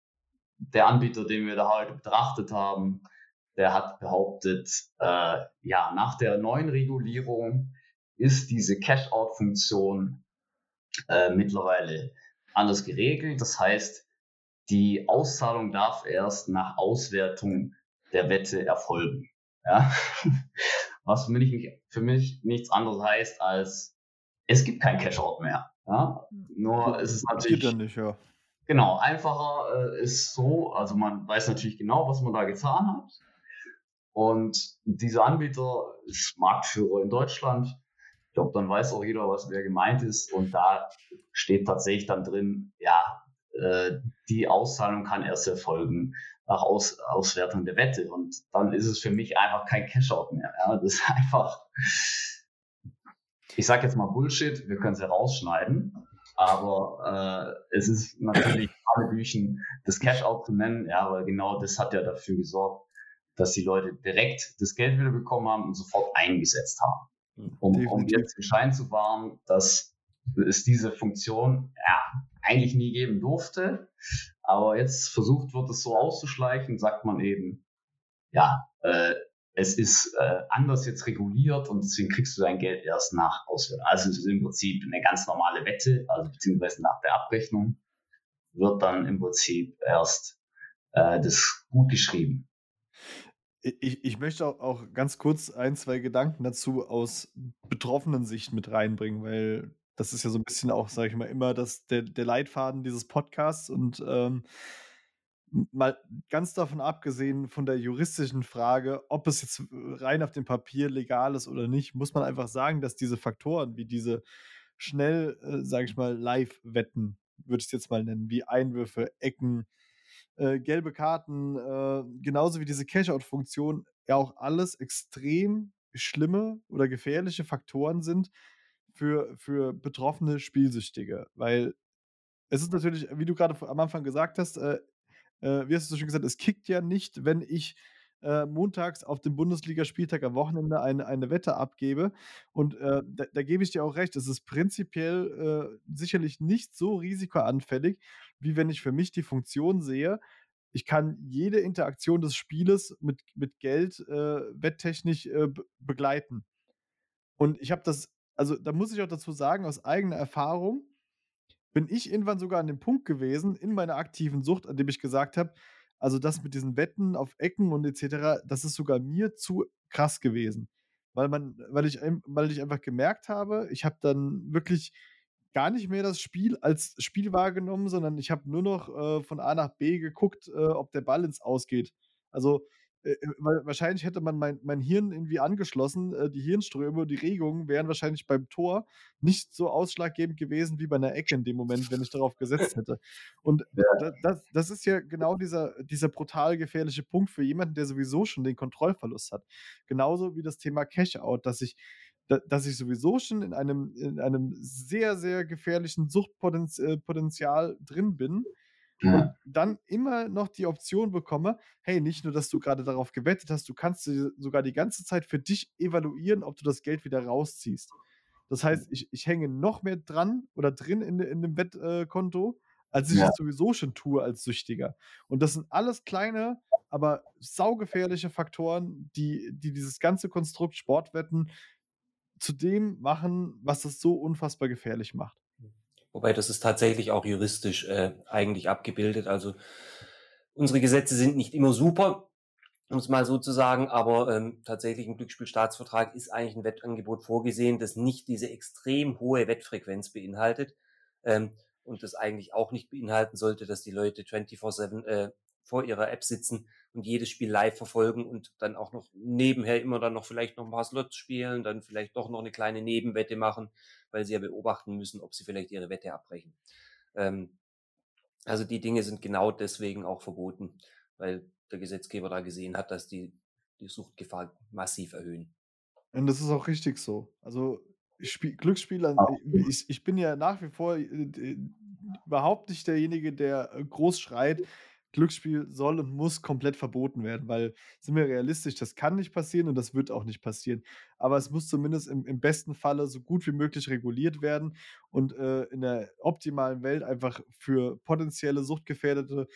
der Anbieter, den wir da heute betrachtet haben, der hat behauptet, äh, ja, nach der neuen Regulierung ist diese Cash-Out-Funktion äh, mittlerweile anders geregelt. Das heißt, die Auszahlung darf erst nach Auswertung der Wette erfolgen. Ja? Was für mich, für mich nichts anderes heißt, als es gibt kein Cash-Out mehr. Ja? Nur ist es natürlich... Geht ja nicht, ja. Genau, einfacher äh, ist so, also man weiß natürlich genau, was man da getan hat. Und dieser Anbieter ist Marktführer in Deutschland. Ich glaube, dann weiß auch jeder, was wer gemeint ist. Und da steht tatsächlich dann drin, ja, äh, die Auszahlung kann erst erfolgen nach Aus, Auswertung der Wette. Und dann ist es für mich einfach kein Cash-Out mehr. Ja? Das ist einfach, ich sage jetzt mal Bullshit, wir können es ja rausschneiden. Aber äh, es ist natürlich Hanebüchen, das Cash-Out zu nennen, ja, weil genau das hat ja dafür gesorgt, dass die Leute direkt das Geld wieder bekommen haben und sofort eingesetzt haben. Um, um jetzt den Schein zu wahren, dass es diese Funktion ja, eigentlich nie geben durfte, aber jetzt versucht wird, es so auszuschleichen, sagt man eben, ja, äh, es ist äh, anders jetzt reguliert und deswegen kriegst du dein Geld erst nach Auswertung. Also es ist im Prinzip eine ganz normale Wette, also beziehungsweise nach der Abrechnung wird dann im Prinzip erst äh, das gut geschrieben. Ich, ich möchte auch, auch ganz kurz ein, zwei Gedanken dazu aus betroffenen Sicht mit reinbringen, weil das ist ja so ein bisschen auch, sage ich mal, immer das, der, der Leitfaden dieses Podcasts und ähm, mal ganz davon abgesehen von der juristischen Frage, ob es jetzt rein auf dem Papier legal ist oder nicht, muss man einfach sagen, dass diese Faktoren wie diese schnell, äh, sage ich mal, Live-Wetten, würde ich es jetzt mal nennen, wie Einwürfe, Ecken, äh, gelbe Karten, äh, genauso wie diese Cash-Out-Funktion, ja auch alles extrem schlimme oder gefährliche Faktoren sind für, für betroffene Spielsüchtige. Weil es ist natürlich, wie du gerade am Anfang gesagt hast, äh, äh, wie hast du so schön gesagt, es kickt ja nicht, wenn ich äh, montags auf dem Bundesligaspieltag am Wochenende eine, eine Wette abgebe. Und äh, da, da gebe ich dir auch recht, es ist prinzipiell äh, sicherlich nicht so risikoanfällig, wie wenn ich für mich die Funktion sehe, ich kann jede Interaktion des Spieles mit, mit Geld äh, wetttechnisch äh, be begleiten. Und ich habe das, also da muss ich auch dazu sagen, aus eigener Erfahrung, bin ich irgendwann sogar an dem Punkt gewesen in meiner aktiven Sucht, an dem ich gesagt habe, also das mit diesen Wetten auf Ecken und et cetera, das ist sogar mir zu krass gewesen. Weil man weil ich ein weil ich einfach gemerkt habe, ich habe dann wirklich gar nicht mehr das Spiel als Spiel wahrgenommen, sondern ich habe nur noch, äh, von A nach B geguckt, äh, ob der Ball ins Aus geht. Also, äh, äh, weil wahrscheinlich hätte man mein mein Hirn irgendwie angeschlossen, äh, die Hirnströme, die Regungen wären wahrscheinlich beim Tor nicht so ausschlaggebend gewesen wie bei 'ner Ecke in dem Moment, wenn ich darauf gesetzt hätte. Und d Ja. da das das ist ja genau dieser dieser brutal gefährliche Punkt für jemanden, der sowieso schon den Kontrollverlust hat. Genauso wie das Thema Cash-Out, dass ich da dass ich sowieso schon in einem in einem sehr, sehr gefährlichen Suchtpotenz äh, Potenzial drin bin und Ja. dann immer noch die Option bekomme: „Hey, nicht nur, dass du grade darauf gewettet hast, du kannst dir sogar die ganze Zeit für dich evaluieren, ob du das Geld wieder rausziehst.“ Das heißt, ich ich hänge noch mehr dran oder drin in de in dem Wettkonto, äh, Konto, als ich Ja. es sowieso schon tue als Süchtiger. Und das sind alles kleine, aber saugefährliche Faktoren, die die dieses ganze Konstrukt Sportwetten zu dem machen, was es so unfassbar gefährlich macht. Wobei das ist tatsächlich auch juristisch äh, eigentlich abgebildet. Also unsere Gesetze sind nicht immer super, um es mal so zu sagen, aber ähm, tatsächlich im Glücksspielstaatsvertrag ist eigentlich ein Wettangebot vorgesehen, das nicht diese extrem hohe Wettfrequenz beinhaltet ähm, und das eigentlich auch nicht beinhalten sollte, dass die Leute vierundzwanzig sieben äh, vor ihrer App sitzen und jedes Spiel live verfolgen und dann auch noch nebenher immer dann noch vielleicht noch ein paar Slots spielen, dann vielleicht doch noch eine kleine Nebenwette machen, weil sie ja beobachten müssen, ob sie vielleicht ihre Wette abbrechen. Ähm, also die Dinge sind genau deswegen auch verboten, weil der Gesetzgeber da gesehen hat, dass die die Suchtgefahr massiv erhöhen. Und das ist auch richtig so. Also, Spie Glücksspiel an Auch. ich ich bin ja nach wie vor, äh, d überhaupt nicht derjenige, der, äh, groß schreit, Glücksspiel soll und muss komplett verboten werden, weil, sind wir realistisch, das kann nicht passieren und das wird auch nicht passieren. Aber es muss zumindest im im besten Falle so gut wie möglich reguliert werden und, äh, in der optimalen Welt einfach für potenzielle Suchtgefährdete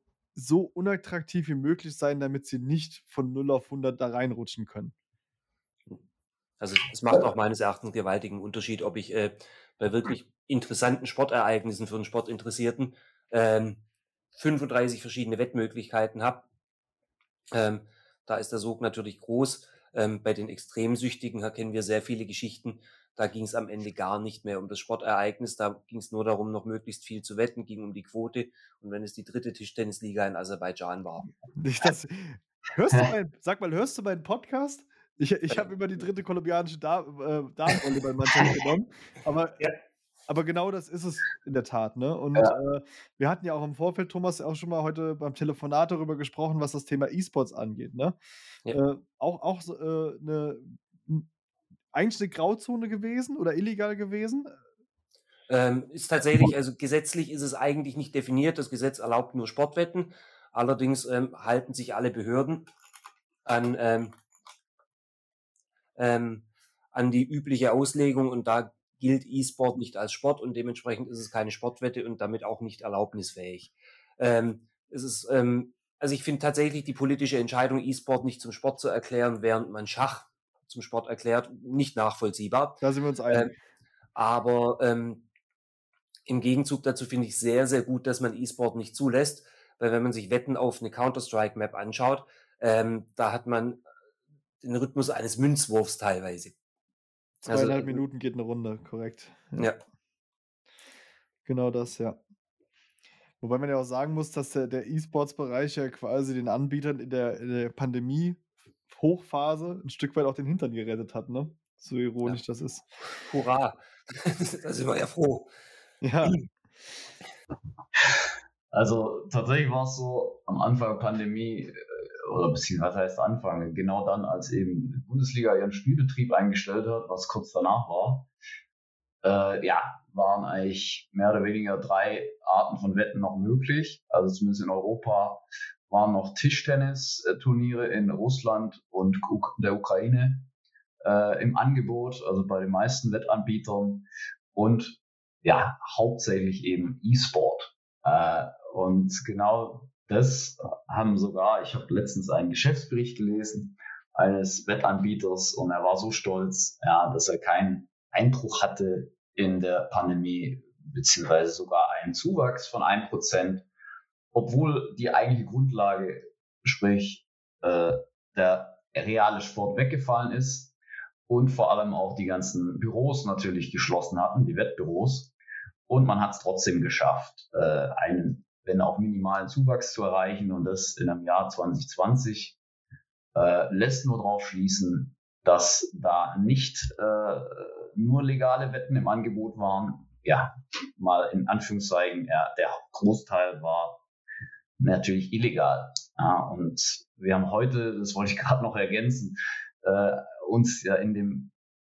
so unattraktiv wie möglich sein, damit sie nicht von null auf hundert da reinrutschen können. Also es macht auch meines Erachtens 'n gewaltigen Unterschied, ob ich äh, bei wirklich interessanten Sportereignissen für einen Sportinteressierten ähm, fünfunddreißig verschiedene Wettmöglichkeiten habe. Ähm, da ist der Sog natürlich groß. Ähm, bei den Extremsüchtigen kennen wir sehr viele Geschichten. Da ging es am Ende gar nicht mehr um das Sportereignis. Da ging es nur darum, noch möglichst viel zu wetten, ging um die Quote. Und wenn es die dritte Tischtennisliga in Aserbaidschan war. Nicht das, hörst du mein, sag mal, hörst du meinen Podcast? Ich, ich habe immer die dritte kolumbianische da äh, Damenvolleyballmannschaft genommen. Aber, Ja. aber genau das ist es in der Tat. Ne? Und Ja. äh, wir hatten ja auch im Vorfeld, Thomas, auch schon mal heute beim Telefonat darüber gesprochen, was das Thema E-Sports angeht. Ne? Ja. Äh, auch auch so, äh, eine, eigentlich eine Grauzone gewesen oder illegal gewesen? Ähm, ist tatsächlich, also gesetzlich ist es eigentlich nicht definiert. Das Gesetz erlaubt nur Sportwetten. Allerdings ähm, halten sich alle Behörden an, ähm, ähm, an die übliche Auslegung und da gilt E-Sport nicht als Sport und dementsprechend ist es keine Sportwette und damit auch nicht erlaubnisfähig. Ähm, es ist, ähm, also ich finde tatsächlich die politische Entscheidung, E-Sport nicht zum Sport zu erklären, während man Schach zum Sport erklärt, nicht nachvollziehbar. Da sind wir uns einig. Ähm, aber ähm, im Gegenzug dazu finde ich sehr, sehr gut, dass man E-Sport nicht zulässt, weil wenn man sich Wetten auf eine Counter-Strike-Map anschaut, ähm, da hat man den Rhythmus eines Münzwurfs teilweise. Zweieinhalb Also, äh, Minuten geht eine Runde, korrekt. Ja. Genau das, ja. Wobei man ja auch sagen muss, dass der, der E-Sports-Bereich ja quasi den Anbietern in der, in der Pandemie-Hochphase ein Stück weit auch den Hintern gerettet hat, ne? So ironisch das ist. Hurra! Da sind wir ja froh. Ja, Also tatsächlich war es so am Anfang der Pandemie, äh, oder beziehungsweise was heißt Anfang, genau dann, als eben die Bundesliga ihren Spielbetrieb eingestellt hat, was kurz danach war, äh, ja, waren eigentlich mehr oder weniger drei Arten von Wetten noch möglich. Also zumindest in Europa waren noch Tischtennis-Turniere in Russland und Uk- der Ukraine äh, im Angebot, also bei den meisten Wettanbietern und ja, hauptsächlich eben E-Sport. Äh, und genau das haben sogar, ich habe letztens einen Geschäftsbericht gelesen eines Wettanbieters und er war so stolz, ja, dass er keinen Einbruch hatte in der Pandemie, beziehungsweise sogar einen Zuwachs von ein Prozent, obwohl die eigentliche Grundlage, sprich äh, der reale Sport weggefallen ist und vor allem auch die ganzen Büros natürlich geschlossen hatten, die Wettbüros. Und man hat es trotzdem geschafft, äh, einen, wenn auch minimalen Zuwachs zu erreichen und das in einem Jahr zwanzig zwanzig äh, lässt nur darauf schließen, dass da nicht äh, nur legale Wetten im Angebot waren. Ja, mal in Anführungszeichen, ja, der Großteil war natürlich illegal. Ja, und wir haben heute, das wollte ich gerade noch ergänzen, äh, uns ja in dem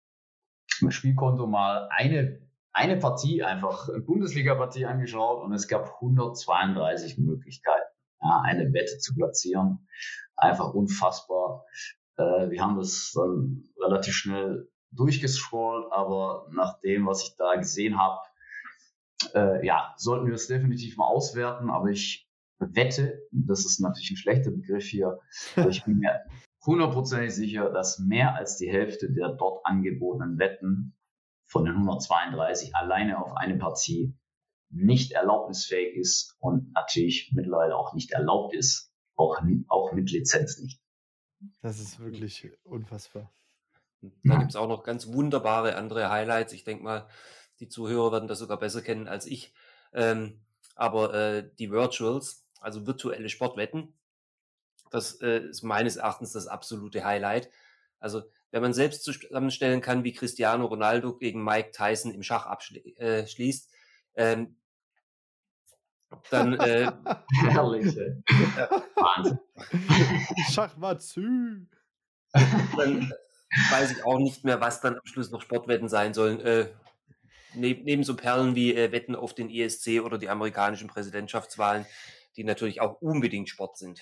Spielkonto mal eine eine Partie, einfach eine Bundesliga-Partie angeschaut und es gab hundertzweiunddreißig Möglichkeiten, ja, eine Wette zu platzieren. Einfach unfassbar. Äh, wir haben das dann relativ schnell durchgescrollt, aber nach dem, was ich da gesehen habe, äh, ja, sollten wir es definitiv mal auswerten, aber ich wette, das ist natürlich ein schlechter Begriff hier, aber ich bin mir hundertprozentig sicher, dass mehr als die Hälfte der dort angebotenen Wetten von den hundertzweiunddreißig alleine auf eine Partie nicht erlaubnisfähig ist und natürlich mittlerweile auch nicht erlaubt ist, auch, auch mit Lizenz nicht. das ist wirklich unfassbar. Da gibt es auch noch ganz wunderbare andere Highlights. Ich denke mal, die Zuhörer werden das sogar besser kennen als ich. Ähm, aber äh, die Virtuals, also virtuelle Sportwetten, das äh, ist meines Erachtens das absolute Highlight. Also wenn man selbst zusammenstellen kann, wie Cristiano Ronaldo gegen Mike Tyson im Schach abschließt, äh, ähm, dann äh, Herrlich. Ja. Wahnsinn. Schachmatzü. Dann weiß ich auch nicht mehr, was dann am Schluss noch Sportwetten sein sollen. Äh, neben, neben so Perlen wie äh, Wetten auf den E S C oder die amerikanischen Präsidentschaftswahlen, die natürlich auch unbedingt Sport sind.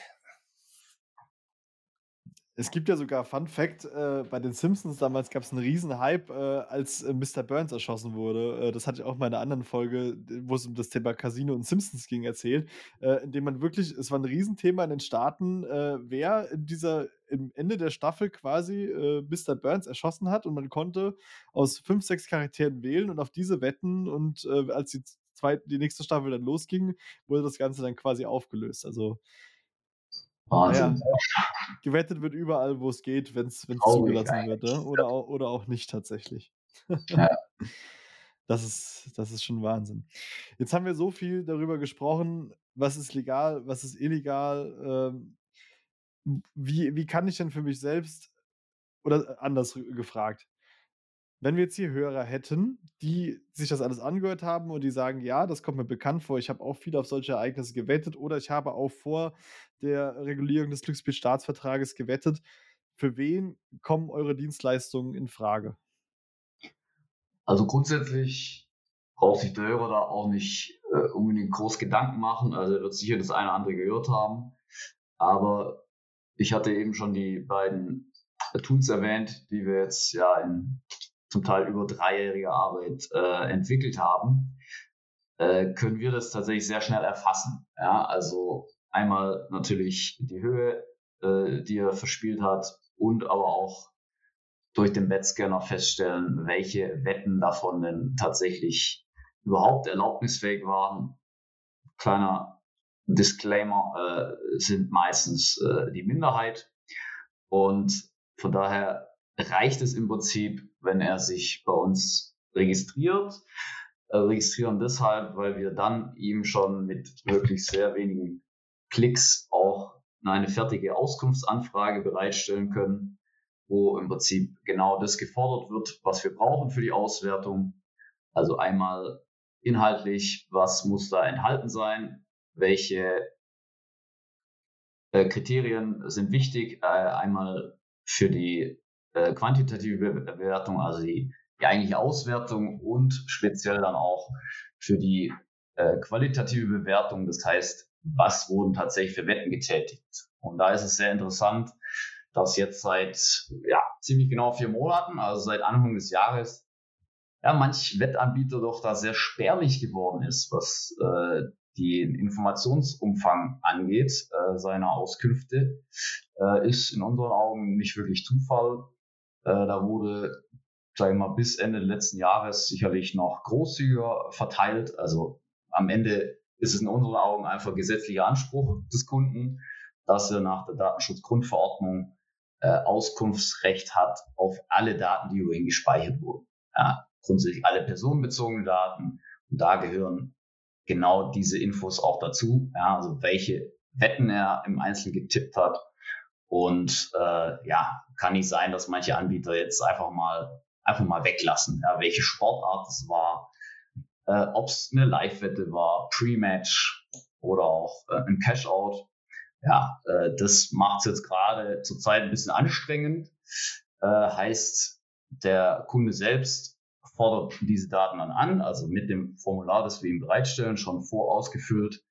Es gibt ja sogar, Fun Fact, äh, bei den Simpsons damals gab es einen riesen Hype, äh, als äh, Mister Burns erschossen wurde. Äh, das hatte ich auch mal in einer anderen Folge, wo es um das Thema Casino und Simpsons ging, erzählt, äh, indem man wirklich, es war ein Riesenthema in den Staaten, äh, wer in dieser am Ende der Staffel quasi äh, Mister Burns erschossen hat und man konnte aus fünf, sechs Charakteren wählen und auf diese wetten und äh, als die zweite, die nächste Staffel dann losging, wurde das Ganze dann quasi aufgelöst. Also Wahnsinn. naja, gewettet wird überall, wo es geht, wenn es Traurig zugelassen wird, eigentlich. ne? Oder, au- oder auch nicht tatsächlich. Ja. Das ist, das ist schon Wahnsinn. Jetzt haben wir so viel darüber gesprochen, was ist legal, was ist illegal. Ähm, wie, wie kann ich denn für mich selbst, oder anders r- gefragt, wenn wir jetzt hier Hörer hätten, die sich das alles angehört haben und die sagen, ja, das kommt mir bekannt vor, ich habe auch viel auf solche Ereignisse gewettet oder ich habe auch vor der Regulierung des Glücksspielstaatsvertrages gewettet, für wen kommen eure Dienstleistungen in Frage? Also grundsätzlich braucht sich der Hörer da auch nicht äh, unbedingt groß Gedanken machen. Also er wird sicher das eine oder andere gehört haben. Aber ich hatte eben schon die beiden Tools erwähnt, die wir jetzt ja in zum Teil über dreijähriger Arbeit äh, entwickelt haben. Äh, können wir das tatsächlich sehr schnell erfassen. Ja, also einmal natürlich die Höhe, äh, die er verspielt hat und aber auch durch den Wettscanner feststellen, welche Wetten davon denn tatsächlich überhaupt erlaubnisfähig waren. Kleiner Disclaimer, äh, sind meistens äh, die Minderheit und von daher reicht es im Prinzip, wenn er sich bei uns registriert. Äh, registrieren deshalb, weil wir dann ihm schon mit wirklich sehr wenigen Klicks auch eine fertige Auskunftsanfrage bereitstellen können, wo im Prinzip genau das gefordert wird, was wir brauchen für die Auswertung. Also einmal inhaltlich, was muss da enthalten sein, welche äh, Kriterien sind wichtig, äh, einmal für die äh, quantitative Bewertung, also die, die eigentliche Auswertung und speziell dann auch für die äh, qualitative Bewertung, das heißt, was wurden tatsächlich für Wetten getätigt. Und da ist es sehr interessant, dass jetzt seit ja, ziemlich genau vier Monaten, also seit Anfang des Jahres, ja, manch Wettanbieter doch da sehr spärlich geworden ist, was äh, den Informationsumfang angeht, äh, seiner Auskünfte, äh, ist in unseren Augen nicht wirklich Zufall. Äh, da wurde, sag ich mal, bis Ende letzten Jahres sicherlich noch großzügiger verteilt. Also am Ende ist es in unseren Augen einfach gesetzlicher Anspruch des Kunden, dass er nach der Datenschutzgrundverordnung äh, Auskunftsrecht hat auf alle Daten, die über ihn gespeichert wurden. Ja, grundsätzlich alle personenbezogenen Daten. Und da gehören genau diese Infos auch dazu. Ja, also welche Wetten er im Einzelnen getippt hat. Und äh, ja, kann nicht sein, dass manche Anbieter jetzt einfach mal einfach mal weglassen, ja, welche Sportart es war, äh, ob es eine Live-Wette war, Pre-Match oder auch äh, ein Cash-Out. Ja, äh, das macht es jetzt gerade zurzeit ein bisschen anstrengend. Äh, heißt, der Kunde selbst fordert diese Daten dann an, also mit dem Formular, das wir ihm bereitstellen, schon vorausgefüllt.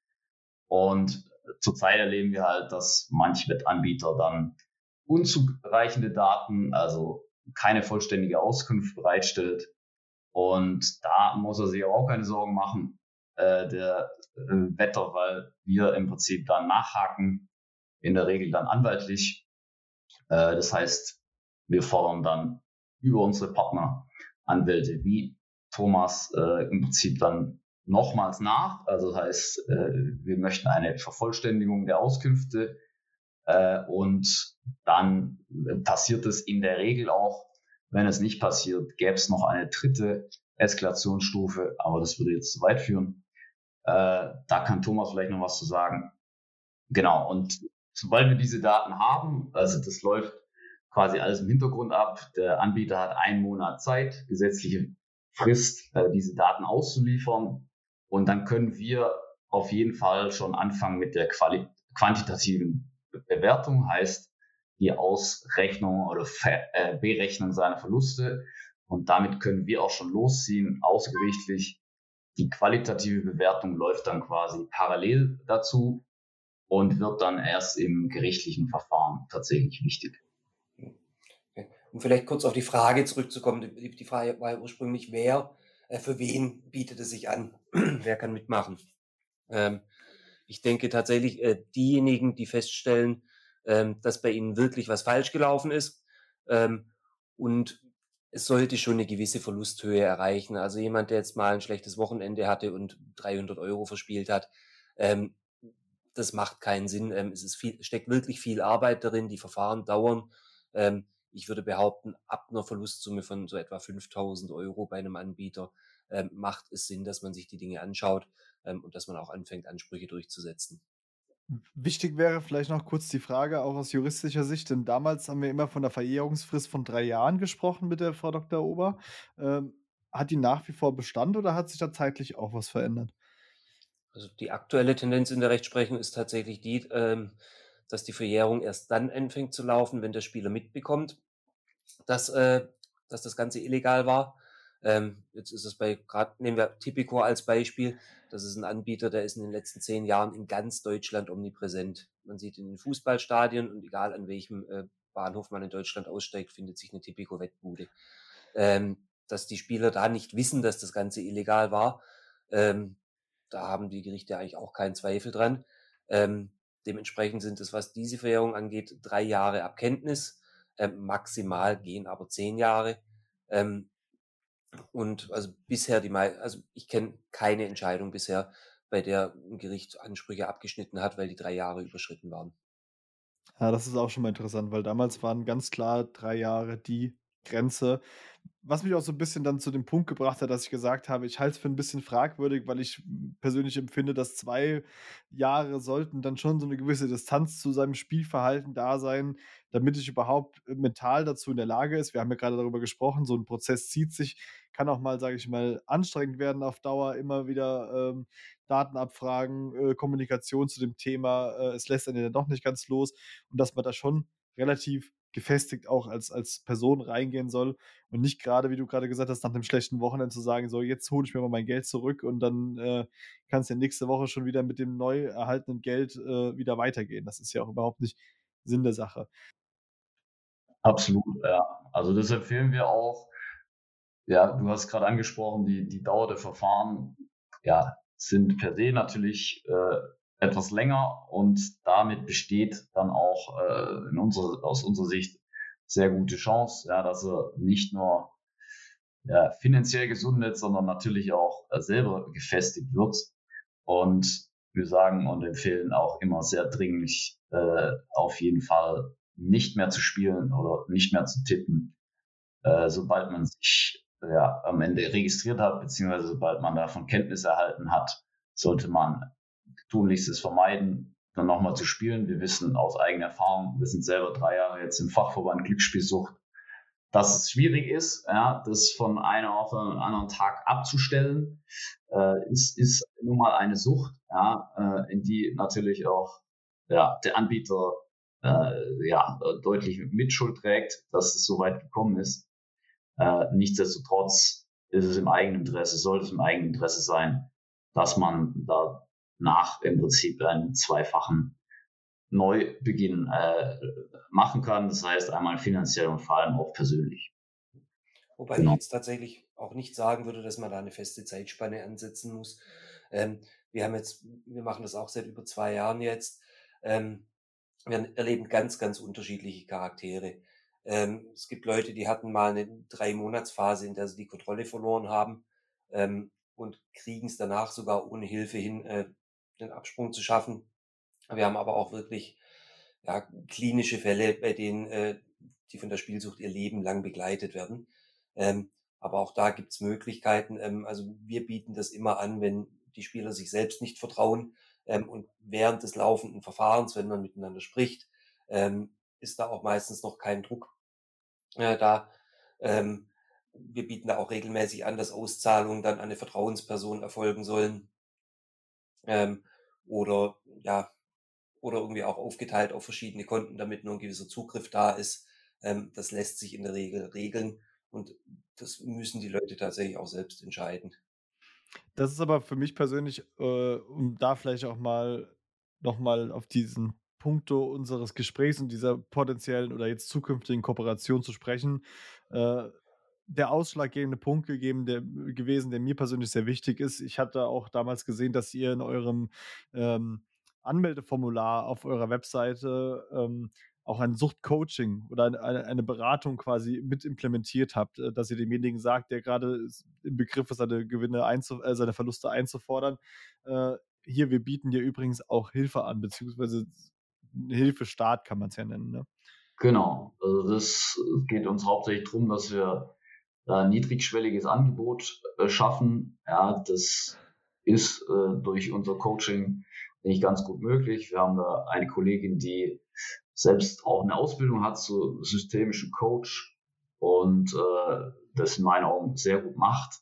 Und zurzeit erleben wir halt, dass manche Wettanbieter dann unzureichende Daten, also keine vollständige Auskunft bereitstellt. Und da muss er sich auch keine Sorgen machen, äh, der äh, Wetter, weil wir im Prinzip dann nachhaken, in der Regel dann anwaltlich. Äh, das heißt, wir fordern dann über unsere Partner, Anwälte wie Thomas, äh, im Prinzip dann nochmals nach. Also das heißt, äh, wir möchten eine Vervollständigung der Auskünfte äh, und dann passiert es in der Regel auch. Wenn es nicht passiert, gäbe es noch eine dritte Eskalationsstufe, aber das würde jetzt zu weit führen. Äh, da kann Thomas vielleicht noch was zu sagen. Genau, und sobald wir diese Daten haben, also das läuft quasi alles im Hintergrund ab, der Anbieter hat einen Monat Zeit, gesetzliche Frist, äh, diese Daten auszuliefern und dann können wir auf jeden Fall schon anfangen mit der Quali- quantitativen Bewertung, heißt die Ausrechnung oder Ver- äh, Berechnung seiner Verluste und damit können wir auch schon losziehen, außergerichtlich. Die qualitative Bewertung läuft dann quasi parallel dazu und wird dann erst im gerichtlichen Verfahren tatsächlich wichtig. Um vielleicht kurz auf die Frage zurückzukommen, die, die Frage war ja ursprünglich, wer, äh, für wen bietet es sich an, wer kann mitmachen. Ähm, ich denke tatsächlich, äh, diejenigen, die feststellen, ähm, dass bei ihnen wirklich was falsch gelaufen ist. Ähm, und es sollte schon eine gewisse Verlusthöhe erreichen. Also jemand, der jetzt mal ein schlechtes Wochenende hatte und dreihundert Euro verspielt hat, ähm, das macht keinen Sinn. Ähm, es ist viel, steckt wirklich viel Arbeit darin, die Verfahren dauern. Ähm, ich würde behaupten, ab einer Verlustsumme von so etwa fünftausend Euro bei einem Anbieter ähm, macht es Sinn, dass man sich die Dinge anschaut ähm, und dass man auch anfängt, Ansprüche durchzusetzen. Wichtig wäre vielleicht noch kurz die Frage, auch aus juristischer Sicht, denn damals haben wir immer von der Verjährungsfrist von drei Jahren gesprochen mit der Frau Doktor Ober. Ähm, hat die nach wie vor Bestand oder hat sich da zeitlich auch was verändert? Also die aktuelle Tendenz in der Rechtsprechung ist tatsächlich die, ähm, dass die Verjährung erst dann anfängt zu laufen, wenn der Spieler mitbekommt, dass, äh, dass das Ganze illegal war. Ähm, jetzt ist es bei, gerade nehmen wir Tipico als Beispiel, das ist ein Anbieter, der ist in den letzten zehn Jahren in ganz Deutschland omnipräsent. Man sieht in den Fußballstadien und egal an welchem äh, Bahnhof man in Deutschland aussteigt, findet sich eine Tipico-Wettbude. Ähm, dass die Spieler da nicht wissen, dass das Ganze illegal war, ähm, da haben die Gerichte eigentlich auch keinen Zweifel dran. Ähm, dementsprechend sind es, was diese Verjährung angeht, drei Jahre ab Kenntnis. Ähm, maximal gehen aber zehn Jahre. Ähm, und also bisher die mei also ich kenne keine Entscheidung bisher, bei der ein Gericht Ansprüche abgeschnitten hat, weil die drei Jahre überschritten waren. Ja, das ist auch schon mal interessant, weil damals waren ganz klar drei Jahre die Grenze. Was mich auch so ein bisschen dann zu dem Punkt gebracht hat, dass ich gesagt habe, ich halte es für ein bisschen fragwürdig, weil ich persönlich empfinde, dass zwei Jahre sollten dann schon so eine gewisse Distanz zu seinem Spielverhalten da sein, damit ich überhaupt, äh, mental dazu in der Lage ist. Wir haben ja gerade darüber gesprochen, so ein Prozess zieht sich, kann auch mal, sage ich mal, anstrengend werden auf Dauer, immer wieder, ähm, Datenabfragen, äh, Kommunikation zu dem Thema, äh, es lässt einen ja dann doch nicht ganz los und dass man da schon relativ gefestigt auch als als Person reingehen soll und nicht gerade, wie du gerade gesagt hast, nach einem schlechten Wochenende zu sagen: „So, jetzt hole ich mir mal mein Geld zurück“ und dann, äh, kann's ja nächste Woche schon wieder mit dem neu erhaltenen Geld, äh, wieder weitergehen. Das ist ja auch überhaupt nicht Sinn der Sache. Absolut, ja. Also das empfehlen wir auch. Ja, du hast gerade angesprochen, die, die Dauer der Verfahren, ja, sind per se natürlich äh, etwas länger und damit besteht dann auch äh, in unserer, aus unserer Sicht sehr gute Chance, ja, dass er nicht nur ja, finanziell gesundet, sondern natürlich auch äh, selber gefestigt wird. Und wir sagen und empfehlen auch immer sehr dringlich, äh, auf jeden Fall nicht mehr zu spielen oder nicht mehr zu tippen, äh, sobald man sich ja, am Ende registriert hat, beziehungsweise sobald man davon Kenntnis erhalten hat, sollte man tunlichstes vermeiden, dann nochmal zu spielen. Wir wissen aus eigener Erfahrung, wir sind selber drei Jahre jetzt im Fachverband Glücksspielsucht, dass es schwierig ist, ja, das von einem auf einen anderen Tag abzustellen, äh, ist, ist nun mal eine Sucht, ja, äh, in die natürlich auch ja, der Anbieter äh, ja, deutlich Mitschuld trägt, dass es so weit gekommen ist. Äh, nichtsdestotrotz ist es im eigenen Interesse, sollte es im eigenen Interesse sein, dass man da nach im Prinzip einen zweifachen Neubeginn äh, machen kann. Das heißt einmal finanziell und vor allem auch persönlich. Wobei ich Genau. jetzt tatsächlich auch nicht sagen würde, dass man da eine feste Zeitspanne ansetzen muss. Ähm, wir haben jetzt, wir machen das auch seit über zwei Jahren jetzt. Ähm, wir erleben ganz, ganz unterschiedliche Charaktere. Ähm, es gibt Leute, die hatten mal eine Drei-Monats-Phase, in der sie die Kontrolle verloren haben ähm, und kriegen es danach sogar ohne Hilfe hin, äh, den Absprung zu schaffen. Wir haben aber auch wirklich ja, klinische Fälle, bei denen äh, die von der Spielsucht ihr Leben lang begleitet werden. Ähm, aber auch da gibt's Möglichkeiten. Ähm, also wir bieten das immer an, wenn die Spieler sich selbst nicht vertrauen ähm, und während des laufenden Verfahrens, wenn man miteinander spricht, ähm, ist da auch meistens noch kein Druck äh, da. Ähm, wir bieten da auch regelmäßig an, dass Auszahlungen dann an eine Vertrauensperson erfolgen sollen ähm, oder ja oder irgendwie auch aufgeteilt auf verschiedene Konten, damit nur ein gewisser Zugriff da ist. Ähm, das lässt sich in der Regel regeln und das müssen die Leute tatsächlich auch selbst entscheiden. Das ist aber für mich persönlich, äh, um da vielleicht auch mal noch mal auf diesen Punkto unseres Gesprächs und dieser potenziellen oder jetzt zukünftigen Kooperation zu sprechen, äh, der ausschlaggebende Punkt gegeben, der gewesen, der mir persönlich sehr wichtig ist. Ich hatte auch damals gesehen, dass ihr in eurem, ähm Anmeldeformular auf eurer Webseite ähm, auch ein Suchtcoaching oder eine, eine Beratung quasi mit implementiert habt, äh, dass ihr demjenigen sagt, der gerade im Begriff ist, seine Gewinne, einzu, äh, seine Verluste einzufordern, äh, hier, wir bieten dir übrigens auch Hilfe an, beziehungsweise Hilfestaat kann man es ja nennen. Ne? Genau, also das geht uns hauptsächlich darum, dass wir ein niedrigschwelliges Angebot äh, schaffen. Ja, das ist äh, durch unser Coaching nicht ganz gut möglich. Wir haben da eine Kollegin, die selbst auch eine Ausbildung hat zu systemischen Coach und äh, das in meinen Augen sehr gut macht.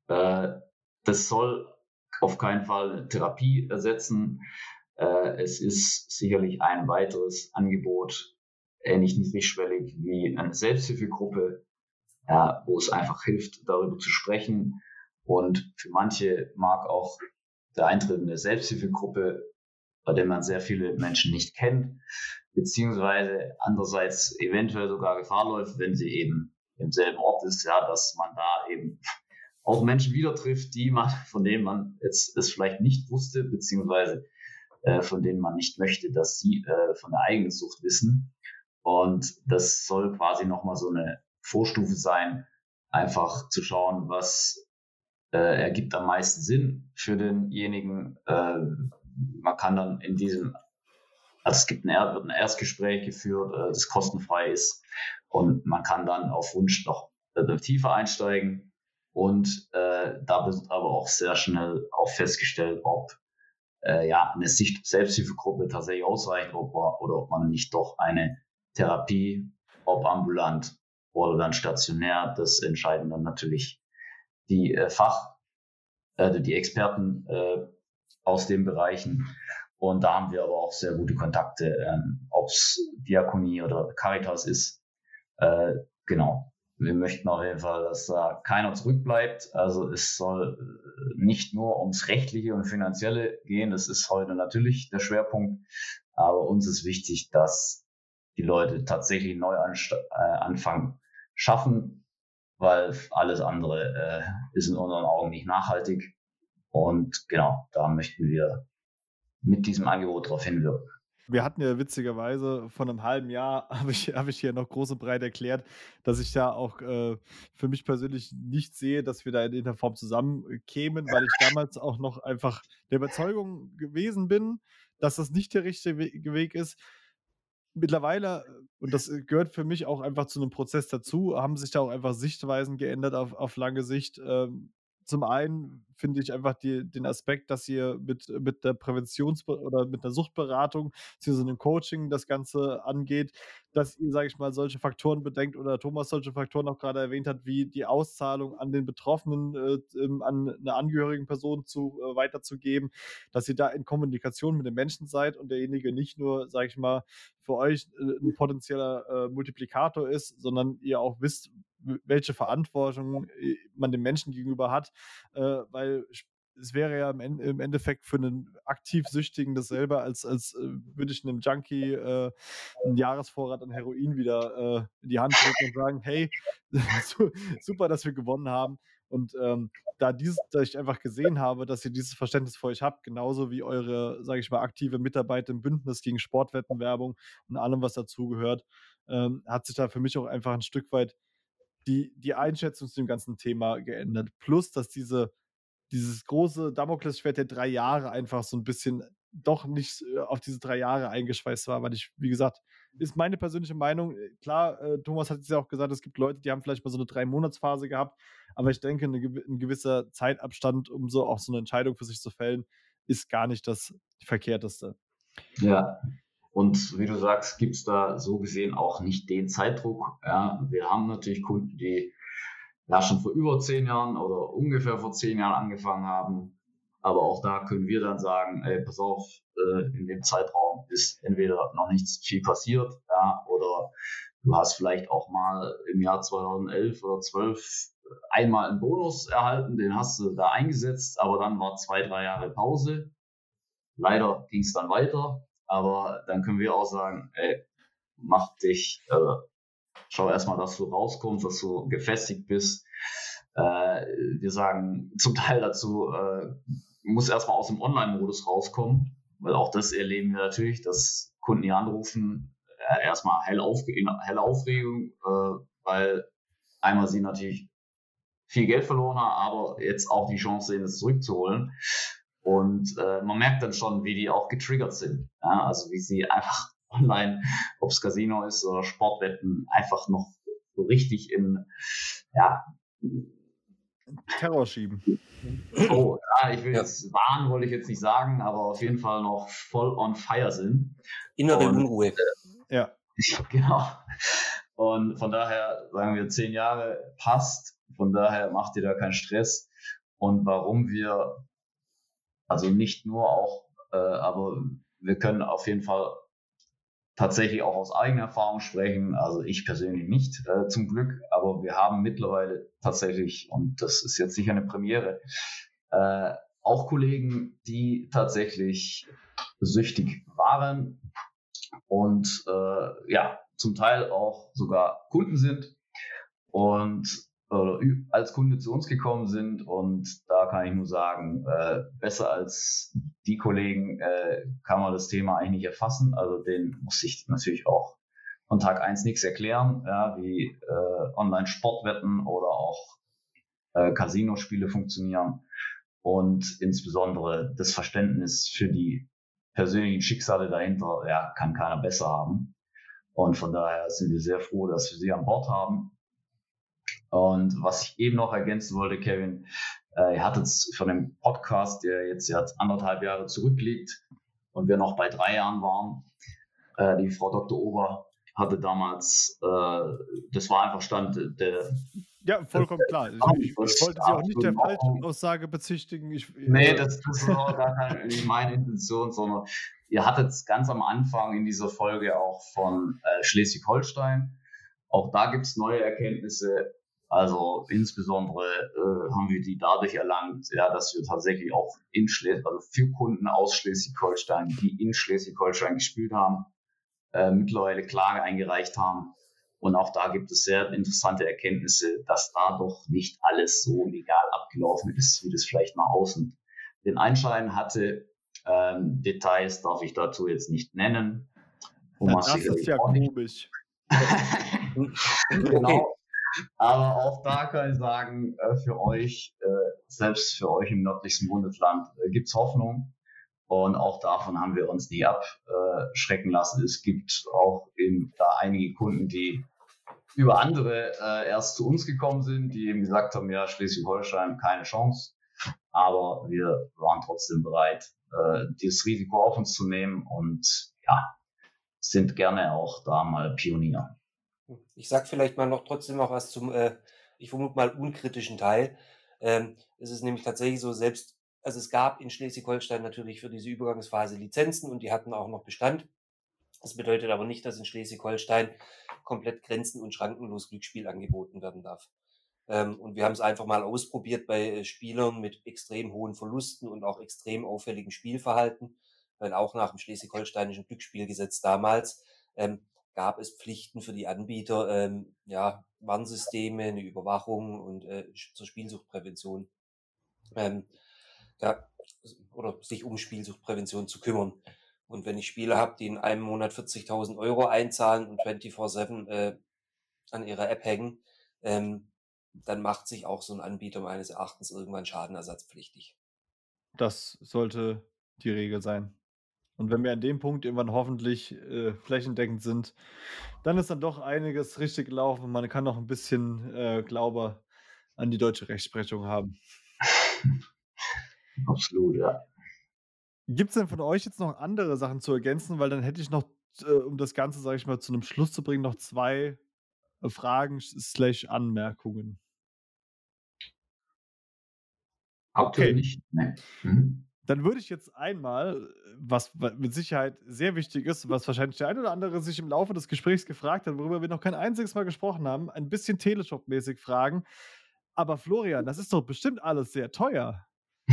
Äh, das soll auf keinen Fall eine Therapie ersetzen. Äh, es ist sicherlich ein weiteres Angebot, ähnlich niedrigschwellig wie eine Selbsthilfegruppe, ja, wo es einfach hilft, darüber zu sprechen. Und für manche mag auch der Eintritt in eine Selbsthilfegruppe, bei der man sehr viele Menschen nicht kennt, beziehungsweise andererseits eventuell sogar Gefahr läuft, wenn sie eben im selben Ort ist, ja, dass man da eben auch Menschen wieder trifft, die man, von denen man jetzt es vielleicht nicht wusste, beziehungsweise äh, von denen man nicht möchte, dass sie äh, von der eigenen Sucht wissen. Und das soll quasi nochmal so eine Vorstufe sein, einfach zu schauen, was äh, ergibt am meisten Sinn für denjenigen. Äh, man kann dann in diesem, also es gibt ein, wird ein Erstgespräch geführt, äh, das kostenfrei ist und man kann dann auf Wunsch noch äh, tiefer einsteigen und äh, da wird aber auch sehr schnell auch festgestellt, ob äh, ja, eine Selbsthilfegruppe tatsächlich ausreicht ob, oder ob man nicht doch eine Therapie, ob ambulant oder dann stationär, das entscheiden dann natürlich die äh, Fach, äh, die Experten äh, aus den Bereichen. Und da haben wir aber auch sehr gute Kontakte, ähm, ob es Diakonie oder Caritas ist. Äh, genau. Wir möchten auf jeden Fall, dass da keiner zurückbleibt. Also es soll nicht nur ums Rechtliche und Finanzielle gehen. Das ist heute natürlich der Schwerpunkt. Aber uns ist wichtig, dass die Leute tatsächlich neu anfangen schaffen, weil alles andere äh, ist in unseren Augen nicht nachhaltig. Und genau, da möchten wir mit diesem Angebot darauf hinwirken. Wir hatten ja witzigerweise vor einem halben Jahr, habe ich, hab ich hier noch groß und breit erklärt, dass ich da auch äh, für mich persönlich nicht sehe, dass wir da in der Form zusammenkämen, weil ich damals auch noch einfach der Überzeugung gewesen bin, dass das nicht der richtige Weg ist. Mittlerweile, und das gehört für mich auch einfach zu einem Prozess dazu, haben sich da auch einfach Sichtweisen geändert auf, auf lange Sicht. Ähm, zum einen finde ich einfach die, den Aspekt, dass ihr mit, mit der Präventions- oder mit einer Suchtberatung, beziehungsweise einem Coaching das Ganze angeht, dass ihr, sage ich mal, solche Faktoren bedenkt oder Thomas solche Faktoren auch gerade erwähnt hat, wie die Auszahlung an den Betroffenen, äh, an eine angehörigen Person zu, äh, weiterzugeben, dass ihr da in Kommunikation mit den Menschen seid und derjenige nicht nur, sage ich mal, für euch äh, ein potenzieller äh, Multiplikator ist, sondern ihr auch wisst, welche Verantwortung man dem Menschen gegenüber hat, äh, weil es wäre ja im, End- im Endeffekt für einen aktiv Süchtigen dasselbe, als, als äh, würde ich einem Junkie äh, einen Jahresvorrat an Heroin wieder äh, in die Hand drücken und sagen, hey, super, dass wir gewonnen haben. Und ähm, da, dieses, da ich einfach gesehen habe, dass ihr dieses Verständnis für euch habt, genauso wie eure, sage ich mal, aktive Mitarbeit im Bündnis gegen Sportwettenwerbung und allem, was dazugehört, ähm, hat sich da für mich auch einfach ein Stück weit die, die Einschätzung zu dem ganzen Thema geändert. Plus, dass diese, dieses große Damoklesschwert der drei Jahre einfach so ein bisschen doch nicht äh, auf diese drei Jahre eingeschweißt war, weil ich, wie gesagt, ist meine persönliche Meinung. Klar, äh, Thomas hat es ja auch gesagt, es gibt Leute, die haben vielleicht mal so eine Drei-Monats-Phase gehabt, aber ich denke, eine, ein gewisser Zeitabstand, um so auch so eine Entscheidung für sich zu fällen, ist gar nicht das Verkehrteste. Ja, und wie du sagst, gibt es da so gesehen auch nicht den Zeitdruck. Ja, wir haben natürlich Kunden, die ja schon vor über zehn Jahren oder ungefähr vor zehn Jahren angefangen haben. Aber auch da können wir dann sagen, ey, pass auf, äh, in dem Zeitraum ist entweder noch nichts viel passiert, ja, oder du hast vielleicht auch mal im Jahr zweitausendelf oder zwölf einmal einen Bonus erhalten, den hast du da eingesetzt, aber dann war zwei, drei Jahre Pause. Leider ging es dann weiter. Aber dann können wir auch sagen, ey, mach dich, äh, schau erstmal, dass du rauskommst, dass du gefestigt bist. Äh, wir sagen zum Teil dazu, äh, du musst erstmal aus dem Online-Modus rauskommen. weil auch das erleben wir natürlich, dass Kunden hier anrufen, äh, erstmal helle, Aufge helle Aufregung, äh, weil einmal sie natürlich viel Geld verloren haben, aber jetzt auch die Chance sehen, es zurückzuholen. Und äh, man merkt dann schon, wie die auch getriggert sind. Ja? Also wie sie einfach online, ob es Casino ist oder Sportwetten, einfach noch so richtig in, ja, Terror schieben. Oh, ja, ich will jetzt warnen, wollte ich jetzt nicht sagen, aber auf jeden Fall noch voll on fire sind. Innere Und, Unruhe. Äh, ja. Genau. Und von daher sagen wir, zehn Jahre passt. Von daher macht ihr da keinen Stress. Und warum wir, also nicht nur auch, äh, aber wir können auf jeden Fall tatsächlich auch aus eigener Erfahrung sprechen, also ich persönlich nicht, äh, zum Glück, aber wir haben mittlerweile tatsächlich, und das ist jetzt sicher eine Premiere, äh, auch Kollegen, die tatsächlich süchtig waren und äh, ja, zum Teil auch sogar Kunden sind und oder als Kunde zu uns gekommen sind, und da kann ich nur sagen, äh, besser als die Kollegen äh, kann man das Thema eigentlich nicht erfassen. Also denen muss ich natürlich auch von Tag eins nichts erklären, ja, wie äh, Online-Sportwetten oder auch äh, Casino-Spiele funktionieren, und insbesondere das Verständnis für die persönlichen Schicksale dahinter, ja, kann keiner besser haben. Und von daher sind wir sehr froh, dass wir sie an Bord haben. Und was ich eben noch ergänzen wollte, Kevin, äh, ihr hattet von dem Podcast, der jetzt ja anderthalb Jahre zurückliegt und wir noch bei drei Jahren waren, äh, die Frau Doktor Ober hatte damals, äh, das war einfach Stand der... Ja, vollkommen das, klar. Ich, ich, ich wollte Sie auch nicht der Falschaussage bezichtigen. Ich, nee, das, das ist auch gar keine, nicht meine Intention, sondern ihr hattet ganz am Anfang in dieser Folge auch von äh, Schleswig-Holstein. Auch da gibt es neue Erkenntnisse. Also insbesondere äh, haben wir die dadurch erlangt, ja, dass wir tatsächlich auch in Schleswig, also für Kunden aus Schleswig-Holstein, die in Schleswig-Holstein gespielt haben, äh, mittlerweile Klage eingereicht haben. Und auch da gibt es sehr interessante Erkenntnisse, dass da doch nicht alles so legal abgelaufen ist, wie das vielleicht nach außen den Anschein hatte. Ähm, Details darf ich dazu jetzt nicht nennen. Ja, das ist ja komisch. Genau. Okay. Aber auch da kann ich sagen, für euch, selbst für euch im nördlichsten Bundesland, gibt es Hoffnung. Und auch davon haben wir uns nie abschrecken lassen. Es gibt auch eben da einige Kunden, die über andere erst zu uns gekommen sind, die eben gesagt haben, ja, Schleswig-Holstein, keine Chance. Aber wir waren trotzdem bereit, dieses Risiko auf uns zu nehmen und ja, sind gerne auch da mal Pionier. Ich sag vielleicht mal noch trotzdem noch was zum, äh, ich vermute mal, unkritischen Teil. Ähm, es ist nämlich tatsächlich so, selbst, also es gab in Schleswig-Holstein natürlich für diese Übergangsphase Lizenzen und die hatten auch noch Bestand. Das bedeutet aber nicht, dass in Schleswig-Holstein komplett grenzen- und schrankenlos Glücksspiel angeboten werden darf. Ähm, und wir haben es einfach mal ausprobiert bei äh, Spielern mit extrem hohen Verlusten und auch extrem auffälligem Spielverhalten, weil auch nach dem schleswig-holsteinischen Glücksspielgesetz damals ähm, gab es Pflichten für die Anbieter, ähm, ja, Warnsysteme, eine Überwachung und äh, zur Spielsuchtprävention, ähm, ja, oder sich um Spielsuchtprävention zu kümmern. Und wenn ich Spieler habe, die in einem Monat vierzigtausend Euro einzahlen und vierundzwanzig sieben äh, an ihrer App hängen, ähm, dann macht sich auch so ein Anbieter meines Erachtens irgendwann schadenersatzpflichtig. Das sollte die Regel sein. Und wenn wir an dem Punkt irgendwann hoffentlich äh, flächendeckend sind, dann ist dann doch einiges richtig gelaufen und man kann noch ein bisschen äh, Glaube an die deutsche Rechtsprechung haben. Absolut, ja. Gibt es denn von euch jetzt noch andere Sachen zu ergänzen? Weil dann hätte ich noch, äh, um das Ganze, sage ich mal, zu einem Schluss zu bringen, noch zwei äh, Fragen slash Anmerkungen. Aktuell nicht. Nee. Mhm. Dann würde ich jetzt einmal, was mit Sicherheit sehr wichtig ist, was wahrscheinlich der eine oder andere sich im Laufe des Gesprächs gefragt hat, worüber wir noch kein einziges Mal gesprochen haben, ein bisschen Teleshop-mäßig fragen. Aber Florian, das ist doch bestimmt alles sehr teuer.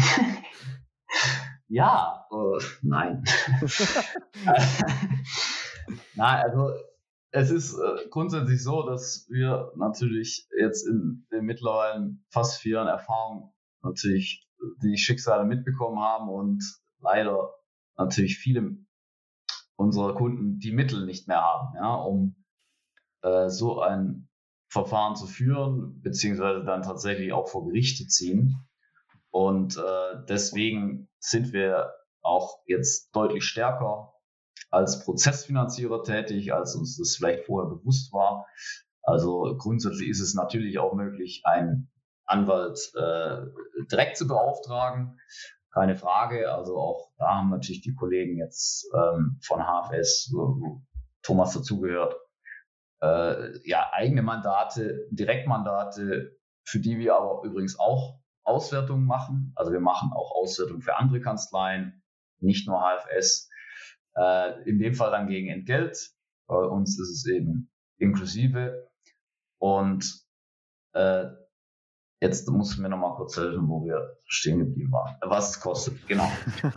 Ja, äh, nein. Nein, also es ist äh, grundsätzlich so, dass wir natürlich jetzt in den mittlerweile fast vier Jahren Erfahrung natürlich die Schicksale mitbekommen haben und leider natürlich viele unserer Kunden die Mittel nicht mehr haben, ja, um äh, so ein Verfahren zu führen, beziehungsweise dann tatsächlich auch vor Gericht zu ziehen. Und äh, deswegen sind wir auch jetzt deutlich stärker als Prozessfinanzierer tätig, als uns das vielleicht vorher bewusst war. Also grundsätzlich ist es natürlich auch möglich, einen Anwalt äh, direkt zu beauftragen. Keine Frage. Also auch da haben natürlich die Kollegen jetzt ähm, von H F S, wo Thomas dazugehört, äh, ja, eigene Mandate, Direktmandate, für die wir aber übrigens auch Auswertungen machen. Also wir machen auch Auswertungen für andere Kanzleien, nicht nur H F S. Äh, in dem Fall dann gegen Entgelt. Bei uns ist es eben inklusive. Und äh, jetzt muss ich mir noch mal kurz helfen, wo wir stehen geblieben waren. Was es kostet, genau.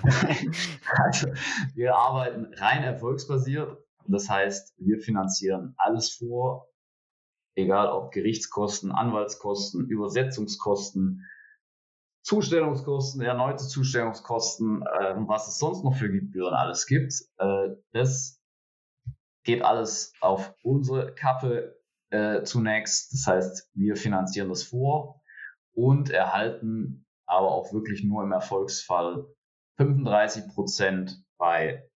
Also wir arbeiten rein erfolgsbasiert. Das heißt, wir finanzieren alles vor, egal ob Gerichtskosten, Anwaltskosten, Übersetzungskosten, Zustellungskosten, erneute Zustellungskosten, äh, was es sonst noch für Gebühren alles gibt. Äh, das geht alles auf unsere Kappe äh, zunächst. Das heißt, wir finanzieren das vor und erhalten aber auch wirklich nur im Erfolgsfall fünfunddreißig Prozent bei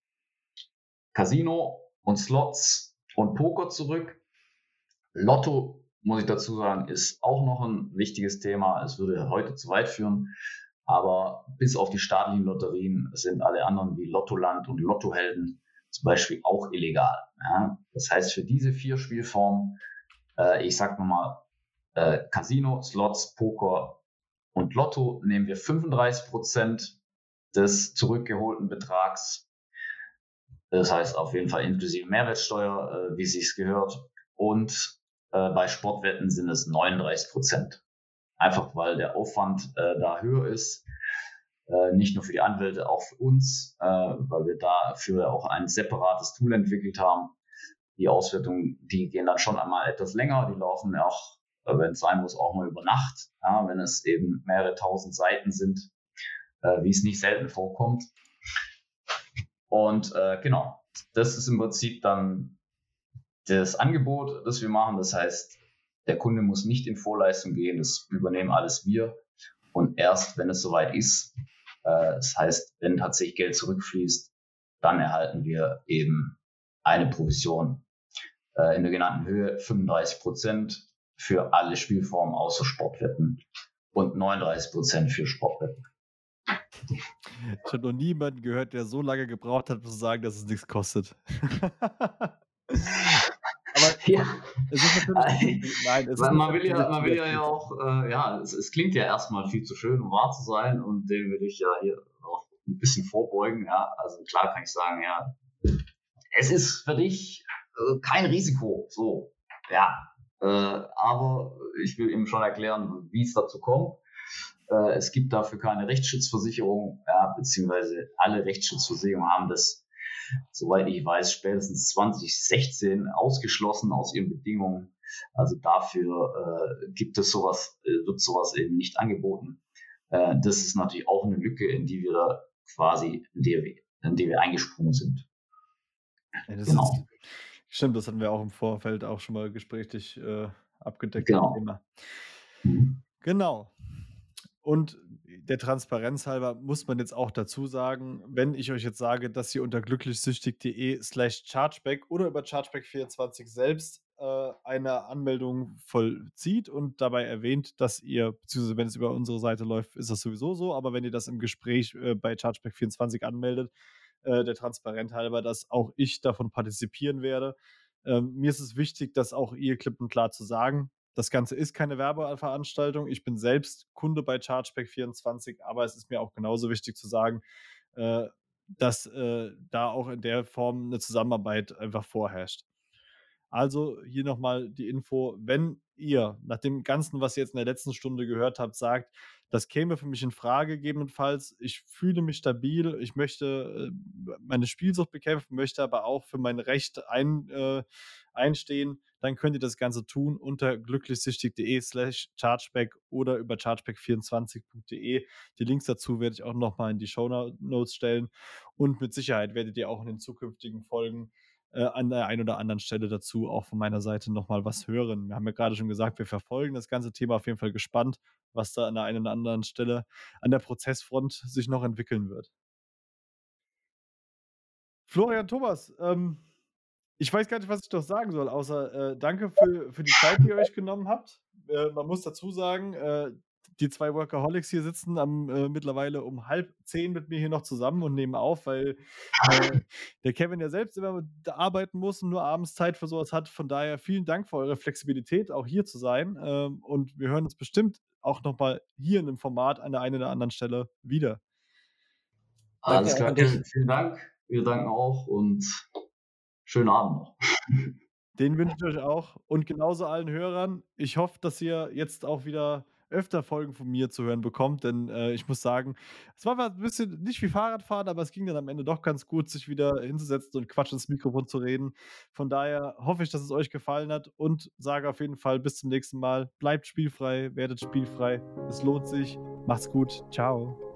Casino und Slots und Poker zurück. Lotto, muss ich dazu sagen, ist auch noch ein wichtiges Thema. Es würde heute zu weit führen, aber bis auf die staatlichen Lotterien sind alle anderen wie Lottoland und Lottohelden zum Beispiel auch illegal. Ja? Das heißt, für diese vier Spielformen, äh, ich sag nochmal, äh, Casino, Slots, Poker und Lotto, nehmen wir fünfunddreißig Prozent des zurückgeholten Betrags. Das heißt auf jeden Fall inklusive Mehrwertsteuer, äh, wie es sich gehört. Und äh, bei Sportwetten sind es neununddreißig Prozent. Einfach weil der Aufwand äh, da höher ist. Äh, nicht nur für die Anwälte, auch für uns, äh, weil wir dafür auch ein separates Tool entwickelt haben. Die Auswertungen, die gehen dann schon einmal etwas länger. Die laufen auch, äh, wenn es sein muss, auch mal über Nacht. Ja, wenn es eben mehrere tausend Seiten sind, äh, wie es nicht selten vorkommt. Und äh, genau, das ist im Prinzip dann das Angebot, das wir machen. Das heißt, der Kunde muss nicht in Vorleistung gehen, das übernehmen alles wir. Und erst, wenn es soweit ist, äh, das heißt, wenn tatsächlich Geld zurückfließt, dann erhalten wir eben eine Provision äh, in der genannten Höhe, fünfunddreißig Prozent für alle Spielformen außer Sportwetten und neununddreißig Prozent für Sportwetten. Ich habe noch niemanden gehört, der so lange gebraucht hat, um zu sagen, dass es nichts kostet. Aber Ja. es ist natürlich. Nein, es ist Weil man nicht will ja, man will ja, richtig. ja auch, äh, ja, es, es klingt ja erstmal viel zu schön, um wahr zu sein, und dem will ich ja hier auch ein bisschen vorbeugen, ja. Also klar kann ich sagen, ja, es ist für dich äh, kein Risiko, so, ja. Äh, aber ich will eben schon erklären, wie es dazu kommt. Äh, es gibt dafür keine Rechtsschutzversicherung, ja, beziehungsweise alle Rechtsschutzversicherungen haben das, soweit ich weiß, spätestens zwanzig sechzehn ausgeschlossen aus ihren Bedingungen. Also dafür äh, gibt es sowas, äh, wird sowas eben nicht angeboten. Äh, das ist natürlich auch eine Lücke, in die wir da quasi, in die wir, in die wir eingesprungen sind. Ja, das Genau. ist, stimmt, das hatten wir auch im Vorfeld auch schon mal gesprächlich äh, abgedeckt. Genau. Das Thema. Mhm. Genau. Und der Transparenz halber muss man jetzt auch dazu sagen, wenn ich euch jetzt sage, dass ihr unter glücklichsüchtig.de slash chargeback oder über chargeback vierundzwanzig selbst äh, eine Anmeldung vollzieht und dabei erwähnt, dass ihr, beziehungsweise wenn es über unsere Seite läuft, ist das sowieso so, aber wenn ihr das im Gespräch äh, bei chargeback vierundzwanzig anmeldet, äh, der Transparenz halber, dass auch ich davon partizipieren werde. Ähm, mir ist es wichtig, das auch ihr klipp und klar zu sagen. Das Ganze ist keine Werbeveranstaltung. Ich bin selbst Kunde bei chargeback vierundzwanzig, aber es ist mir auch genauso wichtig zu sagen, äh, dass äh, da auch in der Form eine Zusammenarbeit einfach vorherrscht. Also hier nochmal die Info, wenn ihr nach dem Ganzen, was ihr jetzt in der letzten Stunde gehört habt, sagt, das käme für mich in Frage gegebenenfalls, ich fühle mich stabil, ich möchte äh, meine Spielsucht bekämpfen, möchte aber auch für mein Recht ein, äh, einstehen, dann könnt ihr das Ganze tun unter glücklichsüchtig.de slash chargeback oder über chargeback vierundzwanzig punkt de. Die Links dazu werde ich auch nochmal in die Shownotes stellen und mit Sicherheit werdet ihr auch in den zukünftigen Folgen äh, an der einen oder anderen Stelle dazu auch von meiner Seite nochmal was hören. Wir haben ja gerade schon gesagt, wir verfolgen das ganze Thema auf jeden Fall gespannt, was da an der einen oder anderen Stelle an der Prozessfront sich noch entwickeln wird. Florian Thomas, ähm, ich weiß gar nicht, was ich noch sagen soll, außer äh, danke für, für die Zeit, die ihr euch genommen habt. Äh, man muss dazu sagen, äh, die zwei Workaholics hier sitzen am, äh, mittlerweile um halb zehn mit mir hier noch zusammen und nehmen auf, weil äh, der Kevin ja selbst immer da arbeiten muss und nur abends Zeit für sowas hat. Von daher vielen Dank für eure Flexibilität, auch hier zu sein. Ähm, und wir hören uns bestimmt auch nochmal hier in dem Format an der einen oder anderen Stelle wieder. Alles Danke auch klar, an dich. Kevin, vielen Dank. Wir danken auch und schönen Abend noch. Den wünsche ich euch auch und genauso allen Hörern. Ich hoffe, dass ihr jetzt auch wieder öfter Folgen von mir zu hören bekommt, denn äh, ich muss sagen, es war ein bisschen nicht wie Fahrradfahren, aber es ging dann am Ende doch ganz gut, sich wieder hinzusetzen und Quatsch ins Mikrofon zu reden. Von daher hoffe ich, dass es euch gefallen hat und sage auf jeden Fall bis zum nächsten Mal. Bleibt spielfrei, werdet spielfrei. Es lohnt sich. Macht's gut. Ciao.